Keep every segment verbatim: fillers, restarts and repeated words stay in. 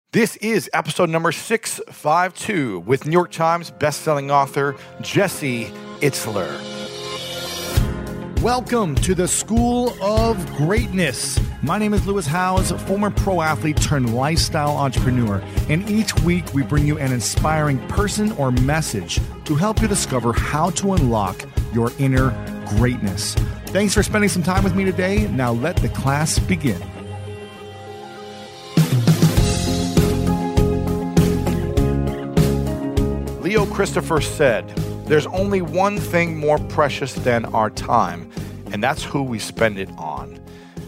This is episode number six fifty-two with New York Times bestselling author Jesse Itzler. Welcome to the School of Greatness. My name is Lewis Howes, former pro athlete turned lifestyle entrepreneur, and each week we bring you an inspiring person or message to help you discover how to unlock your inner greatness. Thanks for spending some time with me today. Now let the class begin. Leo Christopher said, "There's only one thing more precious than our time, and that's who we spend it on."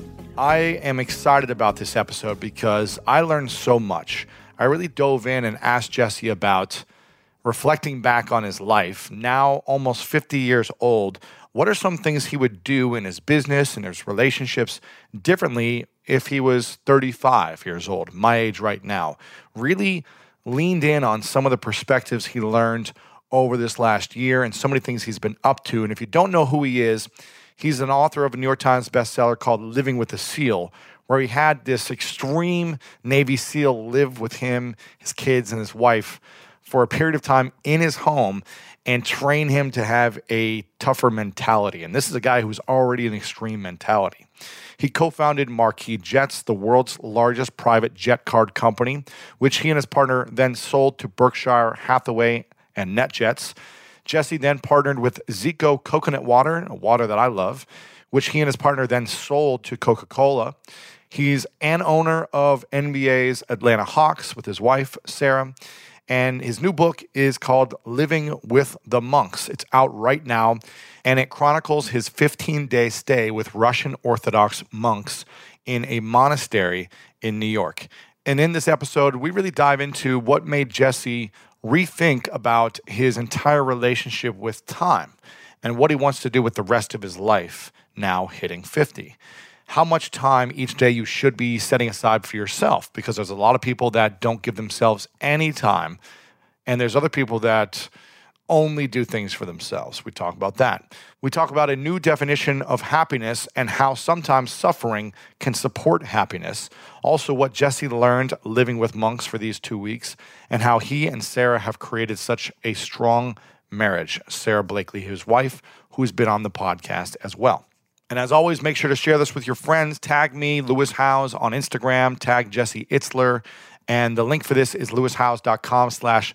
I am excited about this episode because I learned so much. I really dove in and asked Jesse about reflecting back on his life, now almost fifty years old. What are some things he would do in his business and his relationships differently if he was thirty-five years old, my age right now? Really leaned in on some of the perspectives he learned over this last year and so many things he's been up to. And if you don't know who he is, he's an author of a New York Times bestseller called Living with a SEAL, where he had this extreme Navy SEAL live with him, his kids, and his wife for a period of time in his home and train him to have a tougher mentality. And this is a guy who's already an extreme mentality. He co-founded Marquis Jets, the world's largest private jet card company, which he and his partner then sold to Berkshire Hathaway and NetJets. Jesse then partnered with Zico Coconut Water, a water that I love, which he and his partner then sold to Coca-Cola. He's an owner of N B A's Atlanta Hawks with his wife, Sarah. And his new book is called Living with the Monks. It's out right now, and it chronicles his fifteen-day stay with Russian Orthodox monks in a monastery in New York. And in this episode, we really dive into what made Jesse rethink about his entire relationship with time and what he wants to do with the rest of his life now hitting fifty. How much time each day you should be setting aside for yourself, because there's a lot of people that don't give themselves any time, and there's other people that only do things for themselves. We talk about that. We talk about a new definition of happiness and how sometimes suffering can support happiness. Also, what Jesse learned living with monks for these two weeks and how he and Sarah have created such a strong marriage. Sarah Blakely, his wife, who's been on the podcast as well. And as always, make sure to share this with your friends. Tag me, Lewis Howes, on Instagram. Tag Jesse Itzler. And the link for this is lewishowes.com slash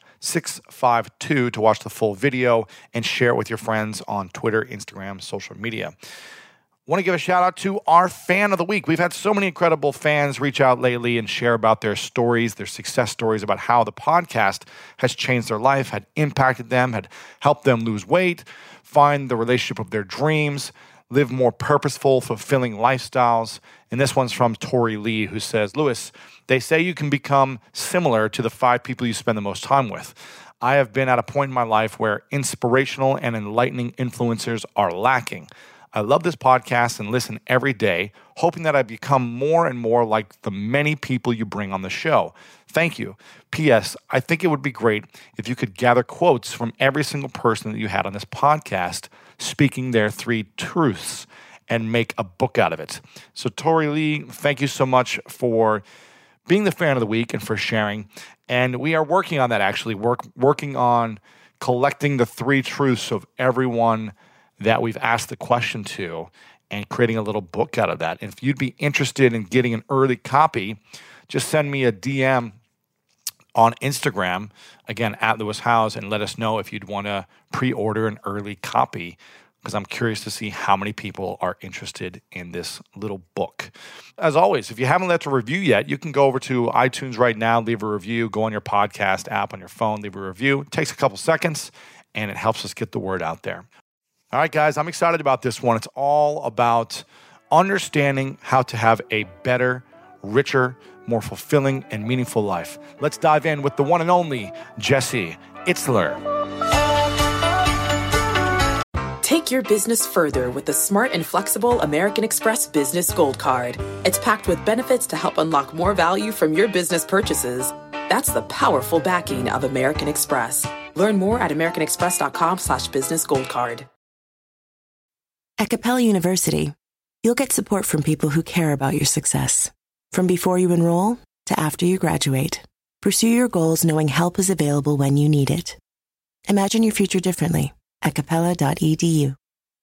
652 to watch the full video and share it with your friends on Twitter, Instagram, social media. I want to give a shout out to our fan of the week. We've had so many incredible fans reach out lately and share about their stories, their success stories, about how the podcast has changed their life, had impacted them, had helped them lose weight, find the relationship of their dreams, live more purposeful, fulfilling lifestyles. And this one's from Tori Lee, who says, "Lewis, they say you can become similar to the five people you spend the most time with. I have been at a point in my life where inspirational and enlightening influencers are lacking. I love this podcast and listen every day, hoping that I become more and more like the many people you bring on the show. Thank you. P S. I think it would be great if you could gather quotes from every single person that you had on this podcast, speaking their three truths, and make a book out of it." So Tori Lee, thank you so much for being the fan of the week and for sharing. And we are working on that, actually, work, working on collecting the three truths of everyone that we've asked the question to and creating a little book out of that. And if you'd be interested in getting an early copy, just send me a D M on Instagram, again, at Lewis Howes, and let us know if you'd want to pre-order an early copy, because I'm curious to see how many people are interested in this little book. As always, if you haven't left a review yet, you can go over to iTunes right now, leave a review, go on your podcast app on your phone, leave a review. It takes a couple seconds, and it helps us get the word out there. All right, guys, I'm excited about this one. It's all about understanding how to have a better, richer, more fulfilling, and meaningful life. Let's dive in with the one and only Jesse Itzler. Take your business further with the smart and flexible American Express Business Gold Card. It's packed with benefits to help unlock more value from your business purchases. That's the powerful backing of American Express. Learn more at americanexpress.com slash business gold card. At Capella University, you'll get support from people who care about your success. From before you enroll to after you graduate, Pursue your goals knowing help is available when you need it. Imagine your future differently at capella dot e d u.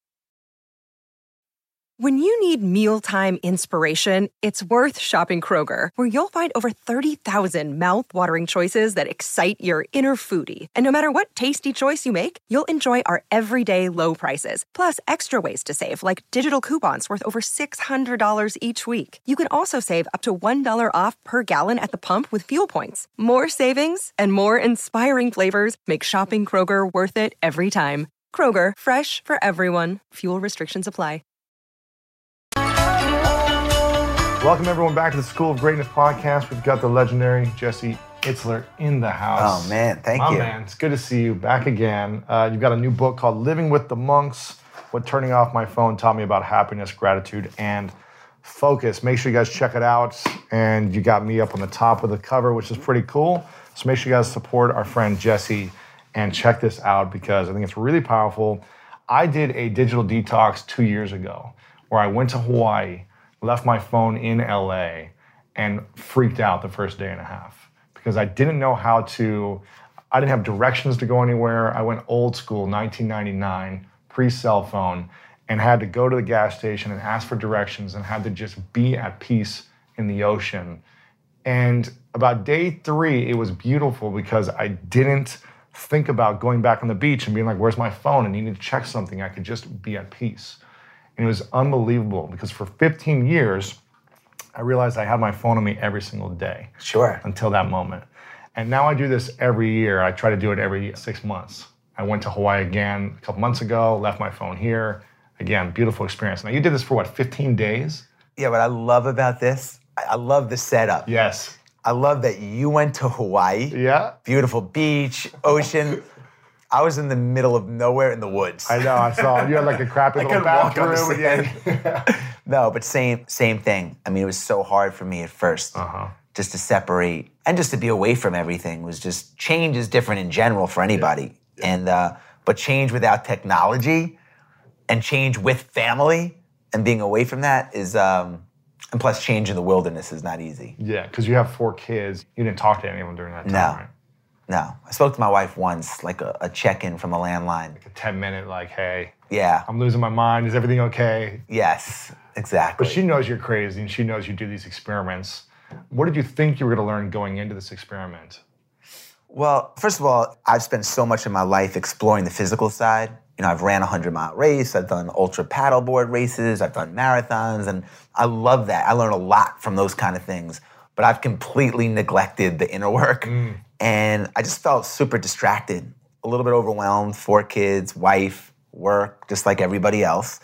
When you need mealtime inspiration, it's worth shopping Kroger, where you'll find over thirty thousand mouth-watering choices that excite your inner foodie. And no matter what tasty choice you make, you'll enjoy our everyday low prices, plus extra ways to save, like digital coupons worth over six hundred dollars each week. You can also save up to one dollar off per gallon at the pump with fuel points. More savings and more inspiring flavors make shopping Kroger worth it every time. Kroger, fresh for everyone. Fuel restrictions apply. Welcome, everyone, back to the School of Greatness podcast. We've got the legendary Jesse Itzler in the house. Oh, man. Thank My you. man, it's good to see you back again. Uh, you've got a new book called Living with the Monks, What Turning Off My Phone Taught Me About Happiness, Gratitude, and Focus. Make sure you guys check it out. And you got me up on the top of the cover, which is pretty cool. So make sure you guys support our friend Jesse and check this out because I think it's really powerful. I did a digital detox two years ago where I went to Hawaii, left my phone in L A, and freaked out the first day and a half because I didn't know how to, I didn't have directions to go anywhere. I went old school, nineteen ninety-nine, pre-cell phone, and had to go to the gas station and ask for directions and had to just be at peace in the ocean. And about day three, it was beautiful because I didn't think about going back on the beach and being like, where's my phone? And needing to check something. I could just be at peace. And it was unbelievable because for fifteen years, I realized I had my phone on me every single day. Sure. Until that moment. And now I do this every year. I try to do it every six months. I went to Hawaii again a couple months ago, left my phone here. Again, beautiful experience. Now you did this for what, fifteen days? Yeah, what I love about this, I I love the setup. Yes. I love that you went to Hawaii. Yeah. Beautiful beach, ocean. I was in the middle of nowhere in the woods. I know, I saw. You had like a crappy I little couldn't walk on the bathroom. sand. No, but same same thing. I mean, it was so hard for me at first. Uh-huh. Just to separate and just to be away from everything was just, change is different in general for anybody. Yeah. Yeah. And uh, but change without technology and change with family and being away from that is, um, and plus change in the wilderness is not easy. Yeah, because you have four kids. You didn't talk to anyone during that time, No. right? No. I spoke to my wife once, like a, a check-in from a landline. Like a ten minute, like, hey, Yeah. I'm losing my mind. Is everything okay? Yes, exactly. But she knows you're crazy and she knows you do these experiments. What did you think you were going to learn going into this experiment? Well, first of all, I've spent so much of my life exploring the physical side. You know, I've ran a hundred-mile race, I've done ultra paddleboard races, I've done marathons, and I love that. I learn a lot from those kind of things. But I've completely neglected the inner work. Mm. And I just felt super distracted, a little bit overwhelmed, four kids, wife, work, just like everybody else.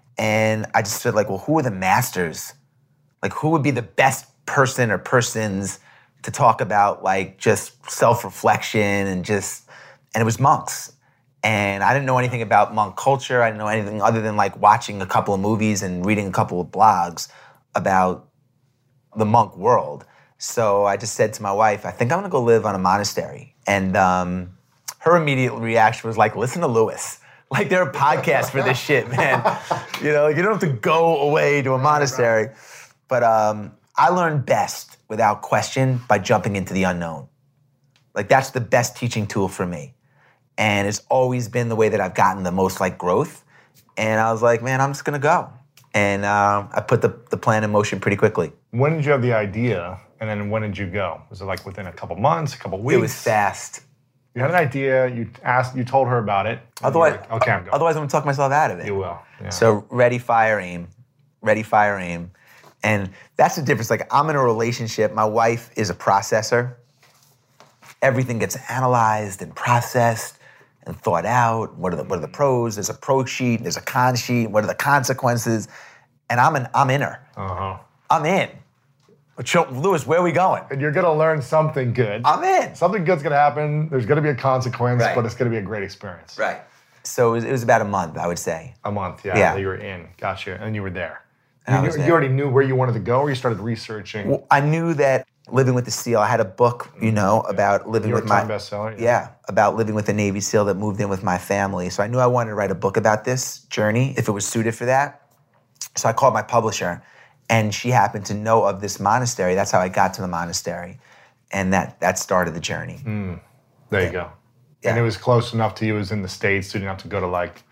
And I just felt like, well, who are the masters? Like, who would be the best person or persons to talk about, like, just self-reflection and just, and it was monks. And I didn't know anything about monk culture. I didn't know anything other than, like, watching a couple of movies and reading a couple of blogs about the monk world. So I just said to my wife, I think I'm gonna go live on a monastery. And um, her immediate reaction was like, listen to Lewis. Like, there are podcasts for this shit, man. You know, you don't have to go away to a monastery. But um, I learned best, without question, by jumping into the unknown. Like, that's the best teaching tool for me. And it's always been the way that I've gotten the most, like, growth. And I was like, man, I'm just gonna go. And uh, I put the, the plan in motion pretty quickly. When did you have the idea, and then when did you go? Was it like within a couple months, a couple weeks? It was fast. You had an idea, you asked, you told her about it. Otherwise, like, okay, I'm going. Otherwise, I'm gonna talk myself out of it. You will, yeah. So ready, fire, aim. Ready, fire, aim. And that's the difference. Like, I'm in a relationship, my wife is a processor. Everything gets analyzed and processed and thought out. What are the what are the pros? There's a pro sheet, there's a con sheet, what are the consequences? And I'm in, I'm in her. Uh-huh. I'm in. But Lewis, where are we going? And you're gonna learn something good. I'm in. Something good's gonna happen. There's gonna be a consequence, Right. but it's gonna be a great experience. Right. So it was, it was about a month, I would say. A month, yeah. Yeah. You were in. Gotcha. And you were there. And I You, was you there. already knew where you wanted to go, or you started researching? Well, I knew that Living with the SEAL, I had a book, you know, about living New York with my... Times bestseller, yeah. Yeah, about living with a Navy SEAL that moved in with my family. So I knew I wanted to write a book about this journey, if it was suited for that. So I called my publisher, and she happened to know of this monastery. That's how I got to the monastery. And that that started the journey. Mm. There yeah. you go. Yeah. And it was close enough to you. It was in the States, so you didn't have to go to like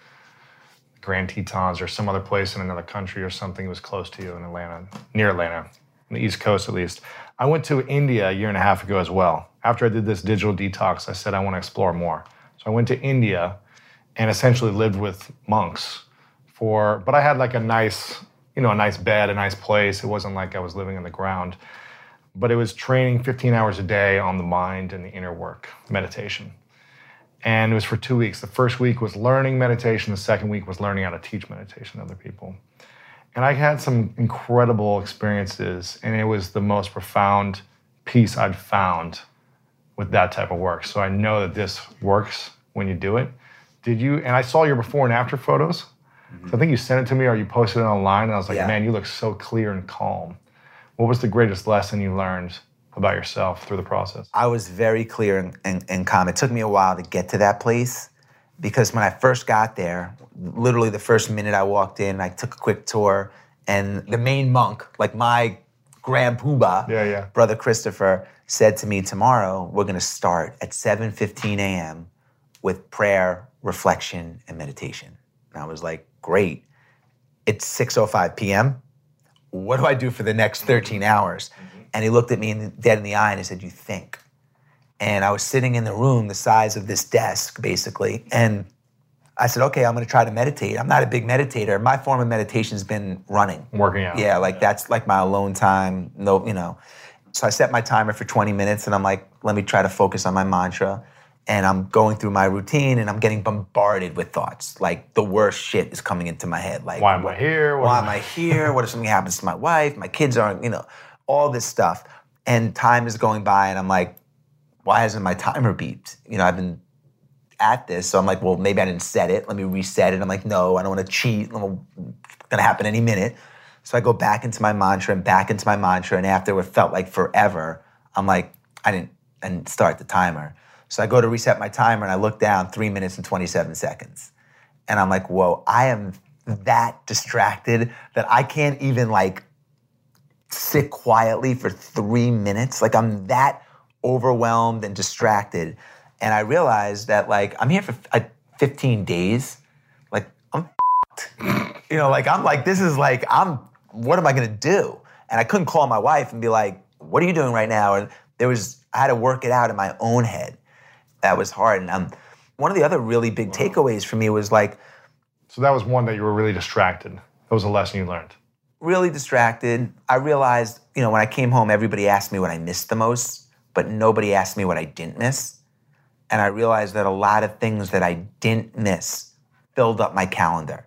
Grand Tetons or some other place in another country or something. It was close to you in Atlanta, near Atlanta, on the East Coast at least. I went to India a year and a half ago as well. After I did this digital detox, I said I want to explore more. So I went to India and essentially lived with monks for, but I had like a nice, you know, a nice bed, a nice place. It wasn't like I was living in the ground, but it was training fifteen hours a day on the mind and the inner work, meditation. And it was for two weeks. The first week was learning meditation. The second week was learning how to teach meditation to other people. And I had some incredible experiences, and it was the most profound peace I'd found with that type of work. So I know that this works when you do it. Did you, and I saw your before and after photos. Mm-hmm. So I think you sent it to me or you posted it online, and I was like, yeah. man, you look so clear and calm. What was the greatest lesson you learned about yourself through the process? I was very clear and, and, and calm. It took me a while to get to that place because when I first got there, literally the first minute I walked in, I took a quick tour, and the main monk, like my grand poobah, yeah, yeah. Brother Christopher, said to me, tomorrow we're gonna start at seven fifteen a.m. with prayer, reflection, and meditation. And I was like, great. It's six oh five p.m. What do I do for the next thirteen hours? Mm-hmm. And he looked at me dead in the eye and he said, you think. And I was sitting in the room the size of this desk, basically. And I said, okay, I'm gonna try to meditate. I'm not a big meditator. My form of meditation's been running. Working out. Yeah, like yeah. that's like my alone time, no, you know. So I set my timer for twenty minutes and I'm like, let me try to focus on my mantra. And I'm going through my routine and I'm getting bombarded with thoughts. Like the worst shit is coming into my head. Like, why am I here? What why am I here? What if something happens to my wife? My kids aren't, you know, all this stuff. And time is going by and I'm like, why hasn't my timer beeped? You know, I've been at this. So I'm like, well, maybe I didn't set it. Let me reset it. I'm like, no, I don't want to cheat. It's going to happen any minute. So I go back into my mantra and back into my mantra. And after what felt like forever, I'm like, I didn't, I didn't start the timer. So I go to reset my timer and I look down, three minutes and twenty-seven seconds. And I'm like, whoa, I am that distracted that I can't even like sit quietly for three minutes. Like I'm that overwhelmed and distracted. And I realized that like, I'm here for uh, fifteen days. Like I'm you know, like I'm like, this is like, I'm, what am I gonna do? And I couldn't call my wife and be like, what are you doing right now? And there was, I had to work it out in my own head. That was hard. And um, one of the other really big wow. takeaways for me was like. So that was one that you were really distracted. That was a lesson you learned. Really distracted. I realized, you know, when I came home, everybody asked me what I missed the most, but nobody asked me what I didn't miss. And I realized that a lot of things that I didn't miss filled up my calendar.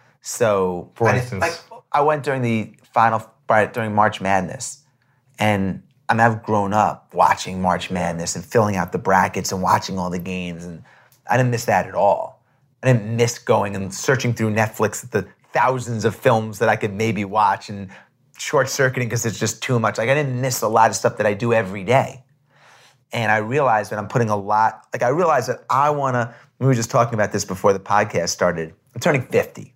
So, for I, instance, like, I went during the final, during March Madness, and I mean, I've grown up watching March Madness and filling out the brackets and watching all the games, and I didn't miss that at all. I didn't miss going and searching through Netflix at the thousands of films that I could maybe watch and short-circuiting because it's just too much. Like, I didn't miss a lot of stuff that I do every day. And I realized that I'm putting a lot, like I realized that I want to, we were just talking about this before the podcast started. I'm turning fifty.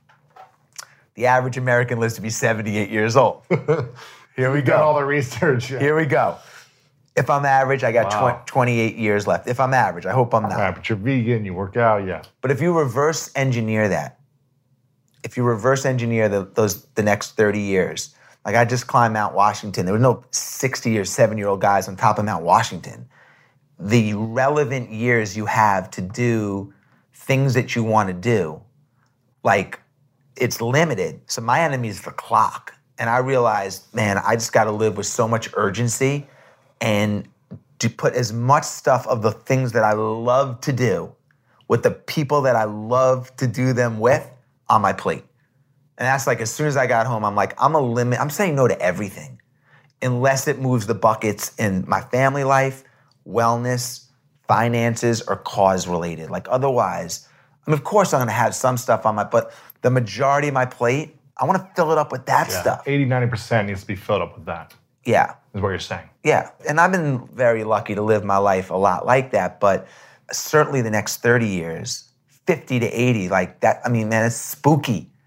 The average American lives to be seventy-eight years old. Here we you go. Got all the research. Yeah. Here we go. If I'm average, I got wow. twenty, twenty-eight years left. If I'm average, I hope I'm not. Yeah, but you're vegan, you work out, yeah. But if you reverse engineer that, if you reverse engineer the, those the next thirty years, like I just climbed Mount Washington. There were no sixty or seventy-year-old guys on top of Mount Washington. The relevant years you have to do things that you want to do, like it's limited. So my enemy is the clock. And I realized, man, I just got to live with so much urgency and to put as much stuff of the things that I love to do with the people that I love to do them with on my plate. And that's like, as soon as I got home, I'm like, I'm a limit. I'm saying no to everything unless it moves the buckets in my family life, wellness, finances, or cause related. Like otherwise, I mean, of course I'm going to have some stuff on my, but the majority of my plate, I want to fill it up with that yeah. stuff. eighty, ninety percent needs to be filled up with that. Yeah. Is what you're saying. Yeah. And I've been very lucky to live my life a lot like that, but certainly the next thirty years, fifty to eighty, like that, I mean, man, it's spooky.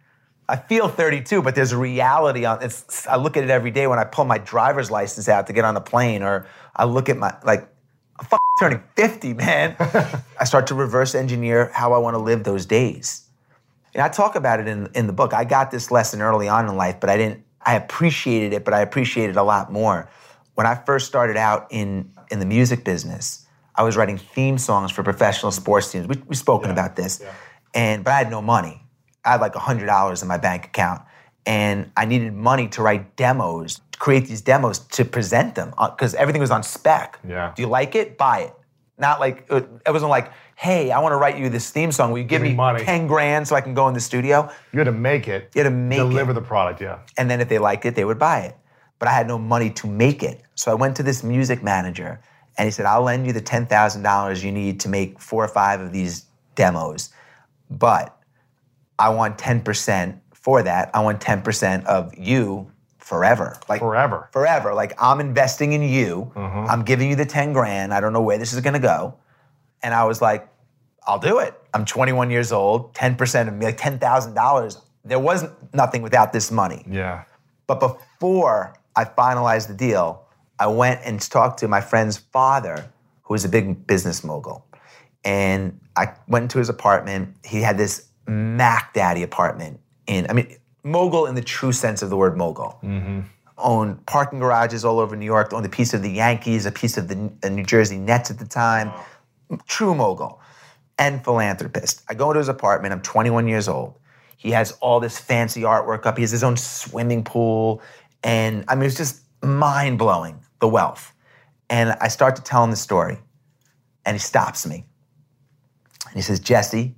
I feel thirty-two, but there's a reality on it's. I look at it every day when I pull my driver's license out to get on a plane, or I look at my, like, I'm fucking turning fifty, man. I start to reverse engineer how I want to live those days. And I talk about it in, in the book. I got this lesson early on in life, but I didn't, I appreciated it, but I appreciated it a lot more. When I first started out in, in the music business, I was writing theme songs for professional sports teams. We, we've spoken yeah, about this. Yeah. And, but I had no money. I had like one hundred dollars in my bank account, and I needed money to write demos, to create these demos, to present them, because everything was on spec. Yeah. Do you like it? Buy it. Not like, it wasn't like, hey, I want to write you this theme song. Will you give, give me, me money. ten grand so I can go in the studio? You had to make it. You had to make deliver it. Deliver the product, yeah. And then if they liked it, they would buy it. But I had no money to make it. So I went to this music manager, and he said, I'll lend you the ten thousand dollars you need to make four or five of these demos, but I want ten percent for that. I want ten percent of you forever. Like Forever. Forever. Like, I'm investing in you. Mm-hmm. I'm giving you the ten grand. I don't know where this is gonna go. And I was like, I'll do it. I'm twenty-one years old, ten percent of me, like ten thousand dollars. There wasn't nothing without this money. Yeah. But before I finalized the deal, I went and talked to my friend's father, who was a big business mogul. And I went into his apartment. He had this Mac Daddy apartment in, I mean, mogul in the true sense of the word mogul. Mm-hmm. Owned parking garages all over New York, owned a piece of the Yankees, a piece of the uh, New Jersey Nets at the time. Wow. True mogul and philanthropist. I go to his apartment, I'm twenty-one years old. He has all this fancy artwork up. He has his own swimming pool. And I mean, it's just mind-blowing, the wealth. And I start to tell him the story. And he stops me. And he says, Jesse,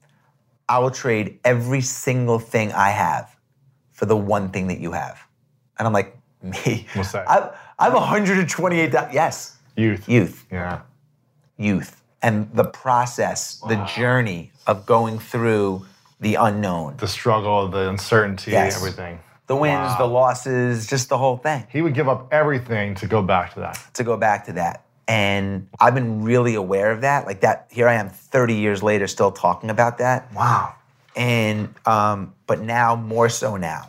I will trade every single thing I have for the one thing that you have. And I'm like, me? What's that? I, I have one hundred twenty-eight dollars. Yes. Youth. Youth. Yeah. Youth. And the process, wow. the journey of going through the unknown. The struggle, the uncertainty, yes. everything. The wins, wow. the losses, just the whole thing. He would give up everything to go back to that. To go back to that. And I've been really aware of that. Like that, here I am thirty years later still talking about that. Wow. And, um, but now, more so now.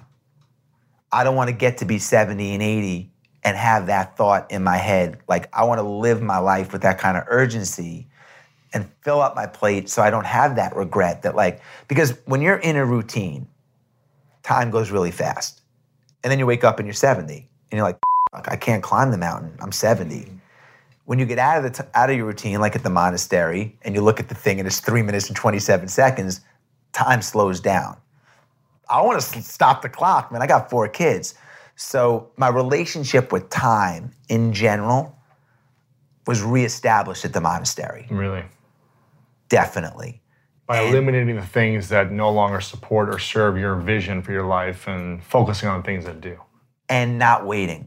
I don't want to get to be seventy and eighty and have that thought in my head. Like, I want to live my life with that kind of urgency and fill up my plate so I don't have that regret that, like, because when you're in a routine, time goes really fast. And then you wake up and you're seventy and you're like, I can't climb the mountain. I'm seventy. When you get out of the t- out of your routine, like at the monastery, and you look at the thing and it's three minutes and twenty-seven seconds, time slows down. I want to stop the clock, man. I got four kids. So my relationship with time in general was reestablished at the monastery. Really? Definitely. By and, eliminating the things that no longer support or serve your vision for your life and focusing on things that do. And not waiting.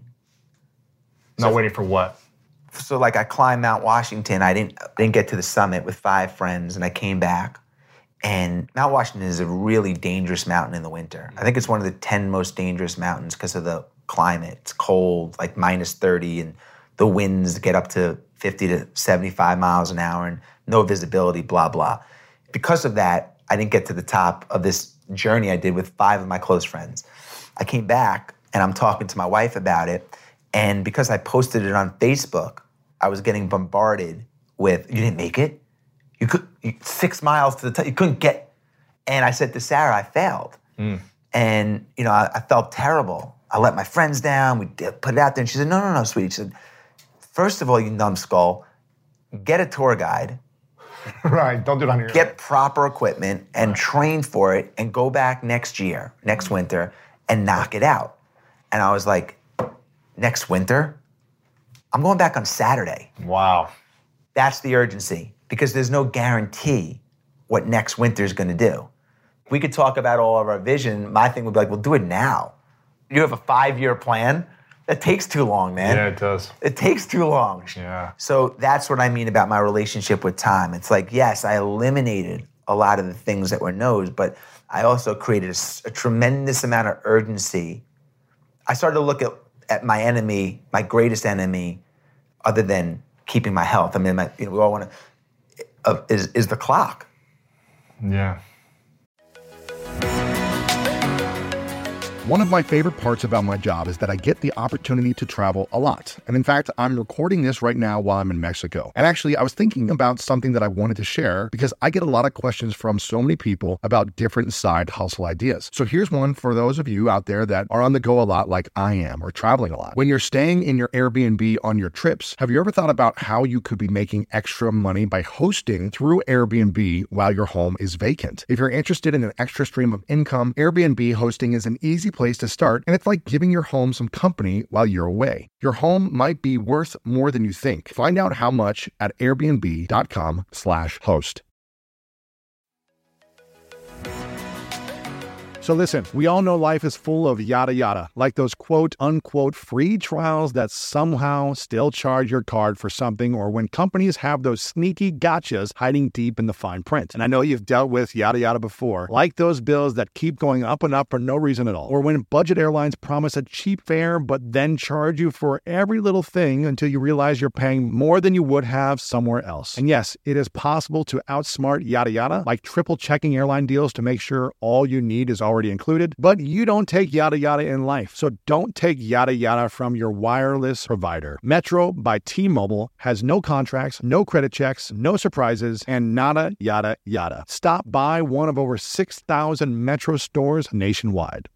Not so, waiting for what? So like I climbed Mount Washington. I didn't didn't get to the summit with five friends, and I came back. And Mount Washington is a really dangerous mountain in the winter. I think it's one of the ten most dangerous mountains because of the climate. It's cold, like minus thirty, and the winds get up to fifty to seventy-five miles an hour and no visibility, blah, blah. Because of that, I didn't get to the top of this journey I did with five of my close friends. I came back and I'm talking to my wife about it. And because I posted it on Facebook, I was getting bombarded with, you didn't make it? You could, you, six miles to the top, you couldn't get. And I said to Sarah, I failed. Mm. And, you know, I, I felt terrible. I let my friends down, we did, put it out there. And she said, no, no, no, sweetie. She said, first of all, you numbskull, get a tour guide. Right, don't do it on your own. Get proper equipment and right. train for it and go back next year, next winter, and knock it out. And I was like, next winter? I'm going back on Saturday. Wow. That's the urgency, because there's no guarantee what next winter is going to do. We could talk about all of our vision. My thing would be like, well, do it now. You have a five-year plan? That takes too long, man. Yeah, it does. It takes too long. Yeah. So that's what I mean about my relationship with time. It's like, yes, I eliminated a lot of the things that were no's, but I also created a, a tremendous amount of urgency. I started to look at, at my enemy, my greatest enemy, other than keeping my health. I mean, my, you know, we all want to, uh, is, is the clock. Yeah. One of my favorite parts about my job is that I get the opportunity to travel a lot. And in fact, I'm recording this right now while I'm in Mexico. And actually, I was thinking about something that I wanted to share because I get a lot of questions from so many people about different side hustle ideas. So here's one for those of you out there that are on the go a lot like I am or traveling a lot. When you're staying in your Airbnb on your trips, have you ever thought about how you could be making extra money by hosting through Airbnb while your home is vacant? If you're interested in an extra stream of income, Airbnb hosting is an easy place to start, and it's like giving your home some company while you're away. Your home might be worth more than you think. Find out how much at airbnb.com slash host. So listen, we all know life is full of yada yada, like those quote unquote free trials that somehow still charge your card for something, or when companies have those sneaky gotchas hiding deep in the fine print. And I know you've dealt with yada yada before, like those bills that keep going up and up for no reason at all, or when budget airlines promise a cheap fare but then charge you for every little thing until you realize you're paying more than you would have somewhere else. And yes, it is possible to outsmart yada yada, like triple checking airline deals to make sure all you need is already included, but you don't take yada yada in life. So don't take yada yada from your wireless provider. Metro by T-Mobile has no contracts, no credit checks, no surprises, and nada yada yada. Stop by one of over six thousand Metro stores nationwide.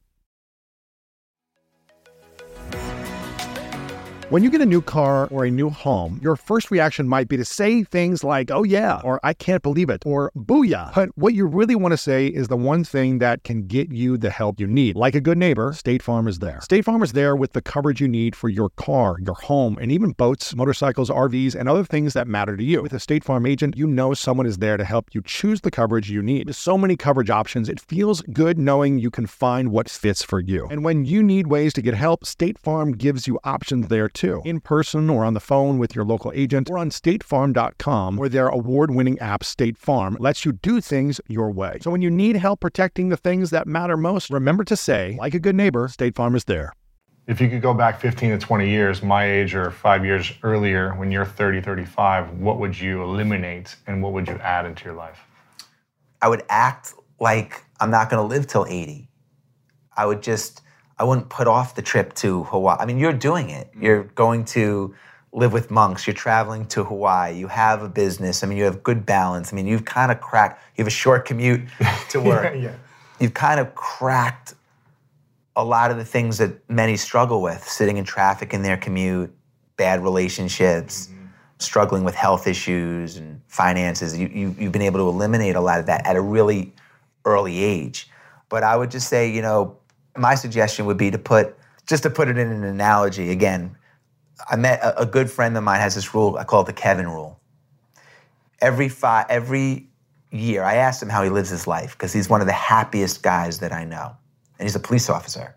When you get a new car or a new home, your first reaction might be to say things like, oh yeah, or I can't believe it, or booyah. But what you really want to say is the one thing that can get you the help you need. Like a good neighbor, State Farm is there. State Farm is there with the coverage you need for your car, your home, and even boats, motorcycles, R Vs, and other things that matter to you. With a State Farm agent, you know someone is there to help you choose the coverage you need. With so many coverage options, it feels good knowing you can find what fits for you. And when you need ways to get help, State Farm gives you options there too. Too. In person or on the phone with your local agent or on state farm dot com, where their award-winning app State Farm lets you do things your way. So when you need help protecting the things that matter most, remember to say, like a good neighbor, State Farm is there. If you could go back fifteen to twenty years, my age or five years earlier, when you're thirty, thirty-five, what would you eliminate and what would you add into your life? I would act like I'm not going to live till eighty. I would just... I wouldn't put off the trip to Hawaii. I mean, you're doing it. You're going to live with monks. You're traveling to Hawaii. You have a business. I mean, you have good balance. I mean, you've kind of cracked. You have a short commute to work. yeah, yeah. You've kind of cracked a lot of the things that many struggle with, sitting in traffic in their commute, bad relationships, mm-hmm. struggling with health issues and finances. You, you, you've been able to eliminate a lot of that at a really early age. But I would just say, you know, my suggestion would be to put, just to put it in an analogy, again, I met a, a good friend of mine has this rule, I call it the Kevin rule. Every five, every year, I asked him how he lives his life, because he's one of the happiest guys that I know, and he's a police officer.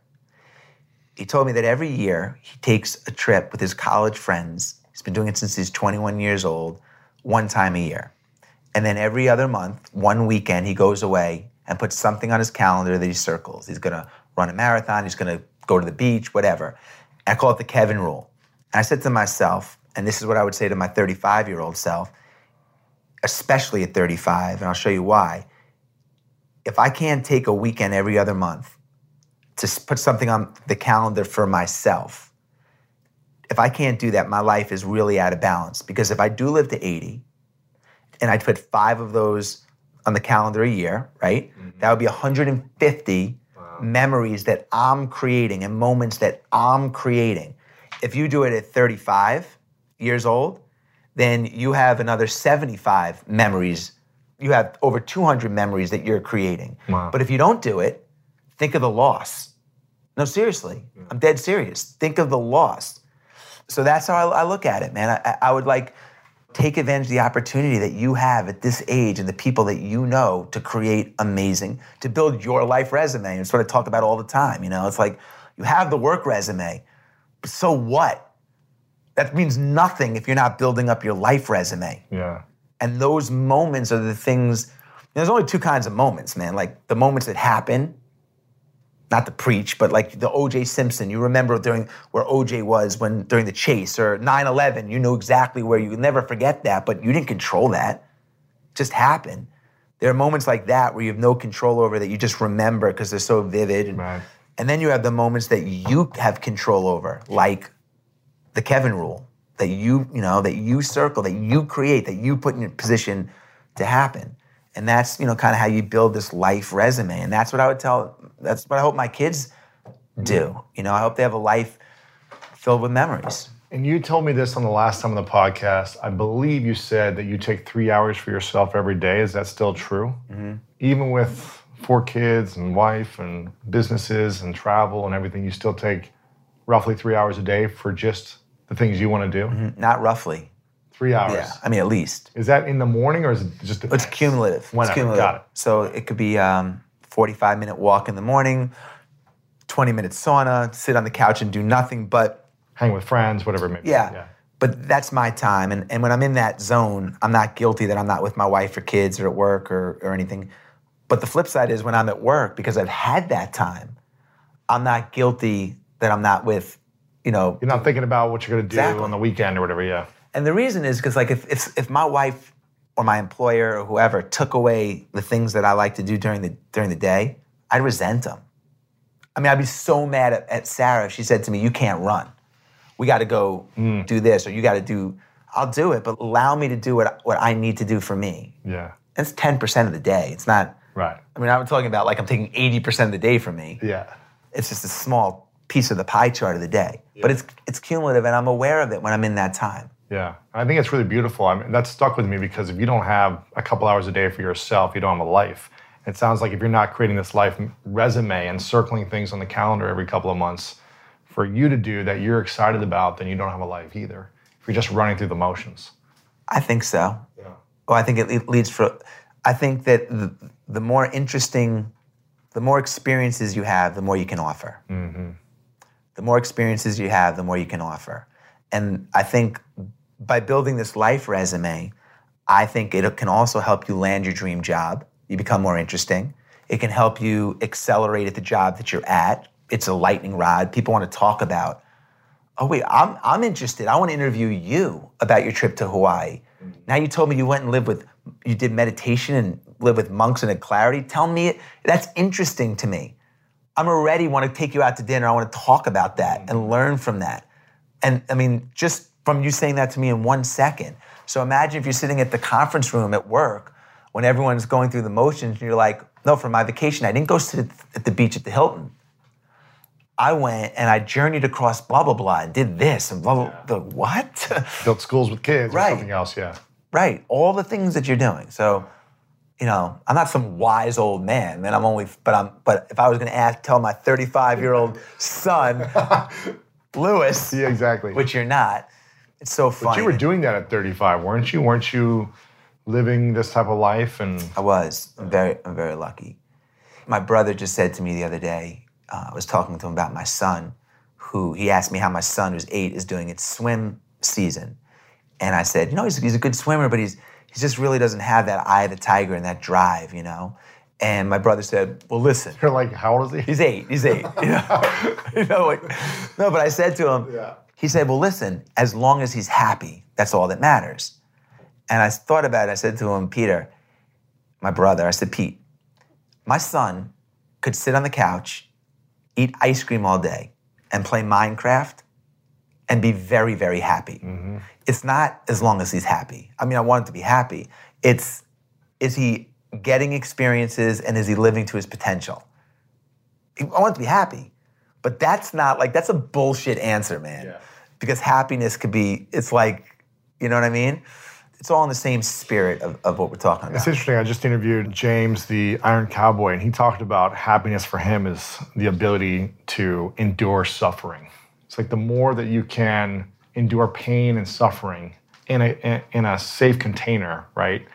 He told me that every year he takes a trip with his college friends. He's been doing it since he's twenty-one years old, one time a year. And then every other month, one weekend, he goes away and puts something on his calendar that he circles. He's gonna run a marathon, he's gonna go to the beach, whatever. And I call it the Kevin rule. And I said to myself, and this is what I would say to my thirty-five-year-old self, especially at thirty-five, and I'll show you why. If I can't take a weekend every other month to put something on the calendar for myself, if I can't do that, my life is really out of balance. Because if I do live to eighty, and I put five of those on the calendar a year, right? Mm-hmm. That would be one hundred fifty wow. memories that I'm creating and moments that I'm creating. If you do it at thirty-five years old, then you have another seventy-five memories. You have over two hundred memories that you're creating. Wow. But if you don't do it, think of the loss. No, seriously, yeah. I'm dead serious. Think of the loss. So that's how I, I look at it, man. I, I would like take advantage of the opportunity that you have at this age and the people that you know to create amazing, to build your life resume. It's what I talk about all the time. You know, it's like you have the work resume, but so what? That means nothing if you're not building up your life resume. Yeah. And those moments are the things, there's only two kinds of moments, man. Like the moments that happen, not to preach, but like the O J Simpson, you remember during where O J was when during the chase, or nine eleven, you know exactly where, you never forget that, but you didn't control that. It just happened. There are moments like that where you have no control over that you just remember because they're so vivid. And right. And then you have the moments that you have control over, like the Kevin rule, that you, you know, that you circle, that you create, that you put in a position to happen. And that's, you know, kind of how you build this life resume. And that's what I would tell, that's what I hope my kids do. You know, I hope they have a life filled with memories. And you told me this on the last time on the podcast. I believe you said that you take three hours for yourself every day. Is that still true? Mm-hmm. Even with four kids and wife and businesses and travel and everything, you still take roughly three hours a day for just the things you want to do? Mm-hmm. Not roughly. Three hours? Yeah, I mean, at least. Is that in the morning or is it just... It's cumulative. Whenever. It's cumulative. Got it. So it could be um, forty-five minute walk in the morning, twenty minute sauna, sit on the couch and do nothing but... Hang with friends, whatever it may be. Yeah. yeah. But that's my time. And, and when I'm in that zone, I'm not guilty that I'm not with my wife or kids or at work or, or anything. But the flip side is when I'm at work, because I've had that time, I'm not guilty that I'm not with, you know... You're not thinking about what you're going to do exactly. on the weekend or whatever, yeah. And the reason is because, like, if, if if my wife or my employer or whoever took away the things that I like to do during the during the day, I'd resent them. I mean, I'd be so mad at, at Sarah if she said to me, you can't run. We got to go mm. do this, or you got to do, I'll do it, but allow me to do what, what I need to do for me. Yeah. It's ten percent of the day. It's not, right. I mean, I'm talking about like I'm taking eighty percent of the day from me. Yeah. It's just a small piece of the pie chart of the day. Yeah. But it's it's cumulative, and I'm aware of it when I'm in that time. Yeah. I think it's really beautiful. I mean, that stuck with me because if you don't have a couple hours a day for yourself, you don't have a life. It sounds like if you're not creating this life resume and circling things on the calendar every couple of months for you to do that you're excited about, then you don't have a life either. If you're just running through the motions. I think so. Yeah. Well, I think it leads for, I think that the, the more interesting, the more experiences you have, the more you can offer. Mm-hmm. The more experiences you have, the more you can offer. And I think by building this life resume, I think it can also help you land your dream job. You become more interesting. It can help you accelerate at the job that you're at. It's a lightning rod. People want to talk about, oh wait, I'm I'm interested. I want to interview you about your trip to Hawaii. Mm-hmm. Now you told me you went and lived with, you did meditation and lived with monks and had clarity. Tell me, that's interesting to me. I'm already want to take you out to dinner. I want to talk about that mm-hmm. and learn from that. And I mean, just from you saying that to me in one second. So imagine if you're sitting at the conference room at work when everyone's going through the motions and you're like, no, for my vacation, I didn't go sit at the beach at the Hilton. I went and I journeyed across blah, blah, blah, and did this and blah, blah, yeah. the what? Built schools with kids right. or something else, yeah. Right, all the things that you're doing. So, you know, I'm not some wise old man, man. I'm only, but I'm, but if I was going to ask, tell my thirty-five-year-old son, Lewis, yeah, exactly, which you're not, it's so funny. But you were doing that at thirty-five, weren't you? Weren't you living this type of life? And I was. I'm very, I'm very lucky. My brother just said to me the other day, Uh, I was talking to him about my son, who he asked me how my son, who's eight, is doing its swim season. And I said, you know, he's, he's a good swimmer, but he's he just really doesn't have that eye of the tiger and that drive, you know? And my brother said, well, listen. You're like, how old is he? He's eight, he's eight. You know, you know like, no, but I said to him, yeah. He said, well, listen, as long as he's happy, that's all that matters. And I thought about it, I said to him, Peter, my brother, I said, Pete, my son could sit on the couch, eat ice cream all day, and play Minecraft, and be very, very happy. Mm-hmm. It's not as long as he's happy. I mean, I want him to be happy. It's, is he getting experiences and is he living to his potential? I want him to be happy. But that's not, like, that's a bullshit answer, man. Yeah. Because happiness could be, it's like, you know what I mean? It's all in the same spirit of, of what we're talking about. It's interesting. I just interviewed James, the Iron Cowboy, and he talked about happiness for him is the ability to endure suffering. It's like the more that you can endure pain and suffering in a in a safe container, right?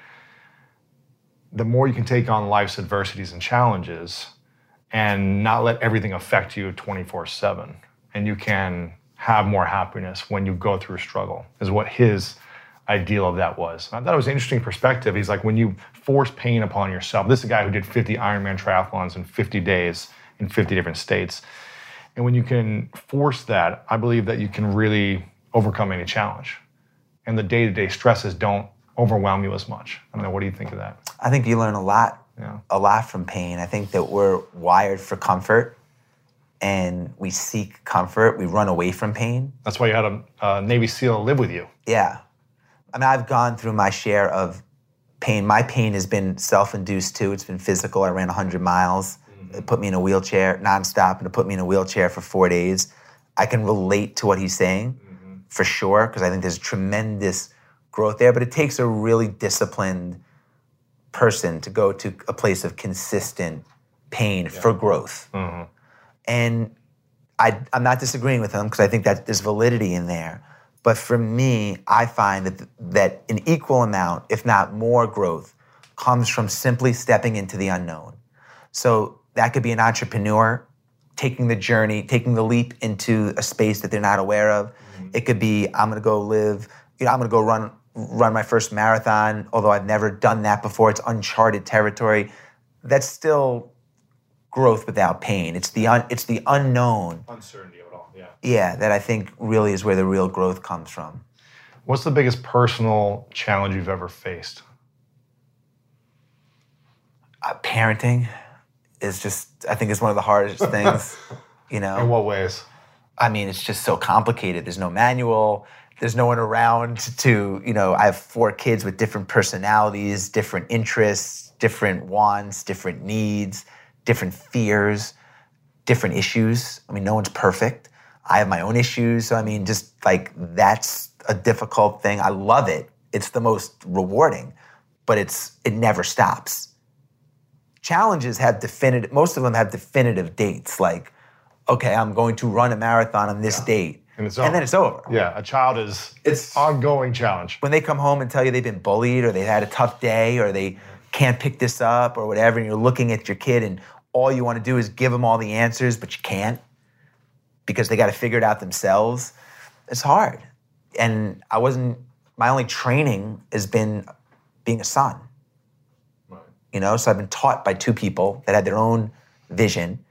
The more you can take on life's adversities and challenges and not let everything affect you twenty-four seven. And you can have more happiness when you go through a struggle, is what his ideal of that was. And I thought it was an interesting perspective. He's like, when you force pain upon yourself, this is a guy who did fifty Ironman triathlons in fifty days in fifty different states. And when you can force that, I believe that you can really overcome any challenge. And the day-to-day stresses don't overwhelm you as much. I don't know, what do you think of that? I think you learn a lot, yeah. a lot from pain. I think that we're wired for comfort. and we seek comfort. We run away from pain. That's why you had a uh, Navy SEAL live with you. Yeah. I mean, I've gone through my share of pain. My pain has been self-induced too. It's been physical. I ran one hundred miles. Mm-hmm. It put me in a wheelchair nonstop, and it put me in a wheelchair for four days. I can relate to what he's saying, mm-hmm. for sure, because I think there's tremendous growth there, but it takes a really disciplined person to go to a place of consistent pain yeah. for growth. Mm-hmm. And I, I'm not disagreeing with him because I think that there's validity in there. But for me, I find that that an equal amount, if not more growth, comes from simply stepping into the unknown. So that could be an entrepreneur taking the journey, taking the leap into a space that they're not aware of. Mm-hmm. It could be, I'm gonna go live, you know, I'm gonna go run run my first marathon, although I've never done that before. It's uncharted territory. That's still growth without pain. It's the un, it's the unknown. Uncertainty of it all, yeah. Yeah, that I think really is where the real growth comes from. What's the biggest personal challenge you've ever faced? Uh, parenting is just, I think it's one of the hardest things, you know. In what ways? I mean, it's just so complicated. There's no manual. There's no one around to, you know, I have four kids with different personalities, different interests, different wants, different needs, different fears, different issues. I mean, no one's perfect. I have my own issues. So, I mean, just like that's a difficult thing. I love it. It's the most rewarding, but it's it never stops. Challenges have definitive, most of them have definitive dates. Like, okay, I'm going to run a marathon on this yeah. date. And, it's and then it's over. Yeah, a child is it's ongoing challenge. When they come home and tell you they've been bullied or they had a tough day or they can't pick this up or whatever, and you're looking at your kid and all you want to do is give them all the answers, but you can't because they got to figure it out themselves. It's hard. And I wasn't, my only training has been being a son. Right. You know, so I've been taught by two people that had their own vision,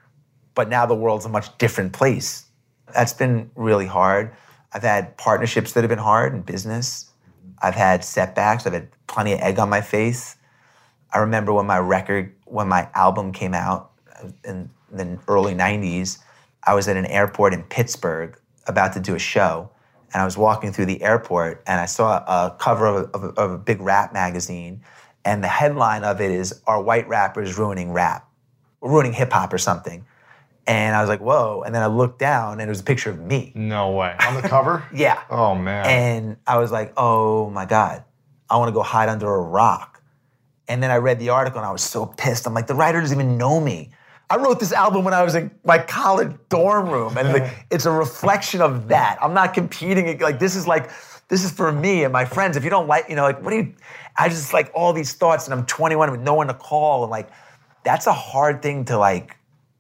but now the world's a much different place. That's been really hard. I've had partnerships that have been hard in business. I've had setbacks. I've had plenty of egg on my face. I remember when my record, when my album came out in the early nineties, I was at an airport in Pittsburgh about to do a show, and I was walking through the airport, and I saw a cover of a, of a, of a big rap magazine, and the headline of it is, "Are white rappers ruining rap? Or ruining hip-hop or something?" And I was like, whoa. And then I looked down and it was a picture of me. No way. On the cover? Yeah. Oh, man. And I was like, oh my God, I want to go hide under a rock. And then I read the article and I was so pissed. I'm like, the writer doesn't even know me. I wrote this album when I was in my college dorm room. And like, it's a reflection of that. I'm not competing. Like, this is like, this is for me and my friends. If you don't like, you know, like, what do you, I just like all these thoughts and I'm twenty-one with no one to call. And like, that's a hard thing to like,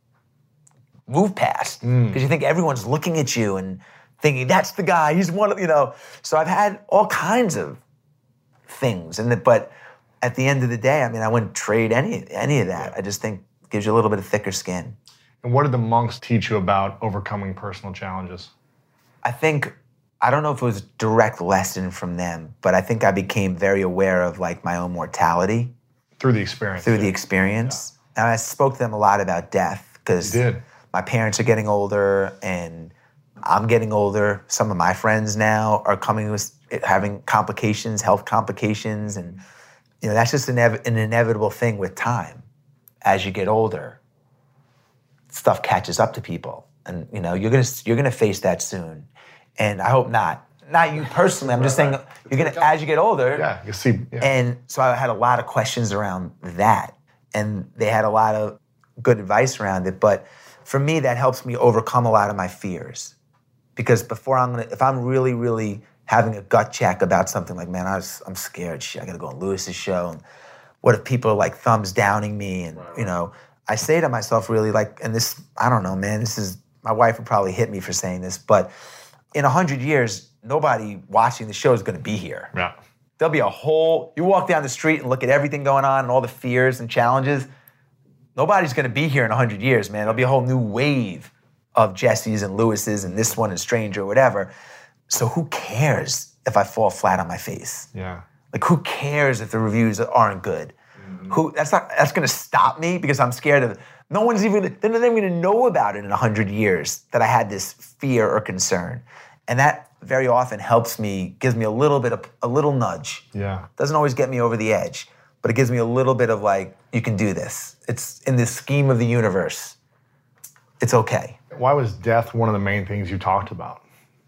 move past, because mm. you think everyone's looking at you and thinking, that's the guy, he's one of, you know. So I've had all kinds of things, and the, but at the end of the day, I mean, I wouldn't trade any any of that. I just think it gives you a little bit of thicker skin. And what did the monks teach you about overcoming personal challenges? I think, I don't know if it was a direct lesson from them, but I think I became very aware of like my own mortality. Through the experience. Through yeah. the experience. Yeah. And I spoke to them a lot about death, because you did. My parents are getting older, and I'm getting older. Some of my friends now are coming with having complications, health complications, and you know that's just an, ev- an inevitable thing with time. As you get older, stuff catches up to people, and you know you're gonna you're gonna face that soon. And I hope not. Not you personally. I'm just saying you're gonna as you get older. Yeah, you see. Yeah. And so I had a lot of questions around that, and they had a lot of good advice around it, but. For me, that helps me overcome a lot of my fears. Because before I'm gonna, if I'm really, really having a gut check about something like, man, I was, I'm scared, shit, I gotta go on Lewis's show, and what if people are like thumbs downing me, and right, right. you know, I say to myself really like, and this, I don't know, man, this is, my wife would probably hit me for saying this, but in a hundred years, nobody watching the show is gonna be here. Yeah. There'll be a whole, you walk down the street and look at everything going on and all the fears and challenges. Nobody's going to be here in a hundred years, man. There'll be a whole new wave of Jesses and Lewises and this one is Stranger or whatever. So who cares if I fall flat on my face? Yeah. Like, who cares if the reviews aren't good? Mm-hmm. who that's not that's going to stop me because I'm scared of. No one's even they're not even going to know about it in a hundred years that I had this fear or concern, and that very often helps me, gives me a little bit of a little nudge. Yeah, doesn't always get me over the edge, but it gives me a little bit of like, you can do this. It's in the scheme of the universe. It's okay. Why was death one of the main things you talked about,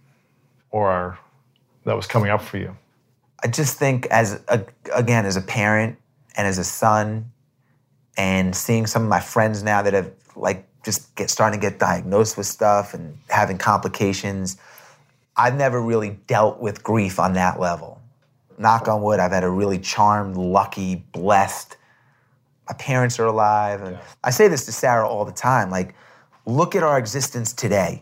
or that was coming up for you? I just think as a, again as a parent and as a son. And seeing some of my friends now that have like just get starting to get diagnosed with stuff and having complications, I've never really dealt with grief on that level. Knock on wood, I've had a really charmed, lucky, blessed. My parents are alive. And yeah. I say this to Sarah all the time, like, look at our existence today.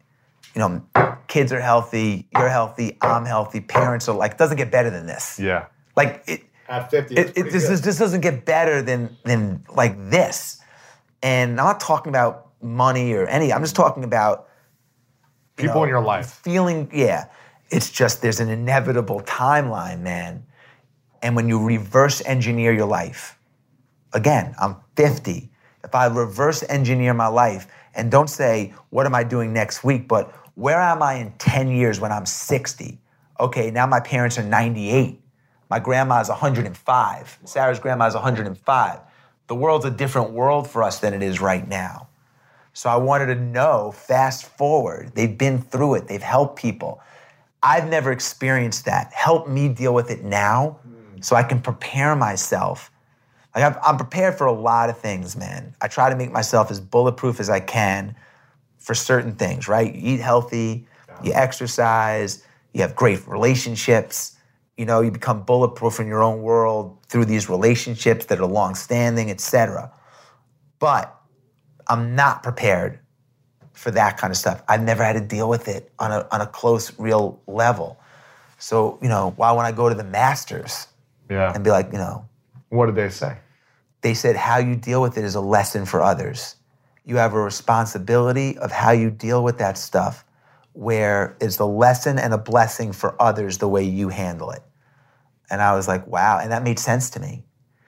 You know, kids are healthy, you're healthy, I'm healthy, parents are like, it doesn't get better than this. Yeah. Like, it, At fifty, it, it this, this doesn't get better than than like this. And I'm not talking about money or any. I'm just talking about people know, in your life. Feeling, yeah. It's just there's an inevitable timeline, man. And when you reverse engineer your life, again, I'm fifty. If I reverse engineer my life and don't say, what am I doing next week, but where am I in ten years when I'm sixty? Okay, now my parents are ninety-eight. My grandma's one hundred five. Sarah's grandma's one hundred five. The world's a different world for us than it is right now. So I wanted to know, fast forward, they've been through it, they've helped people. I've never experienced that. Help me deal with it now so I can prepare myself. Like I'm, I'm prepared for a lot of things, man. I try to make myself as bulletproof as I can for certain things, right? You eat healthy, you exercise, you have great relationships. You know, you become bulletproof in your own world through these relationships that are long-standing, et cetera. But I'm not prepared for that kind of stuff. I've never had to deal with it on a on a close, real level. So, you know, why when I go to the masters yeah. and be like, you know. What did they say? They said how you deal with it is a lesson for others. You have a responsibility of how you deal with that stuff where it's a lesson and a blessing for others the way you handle it. And I was like, wow, and that made sense to me.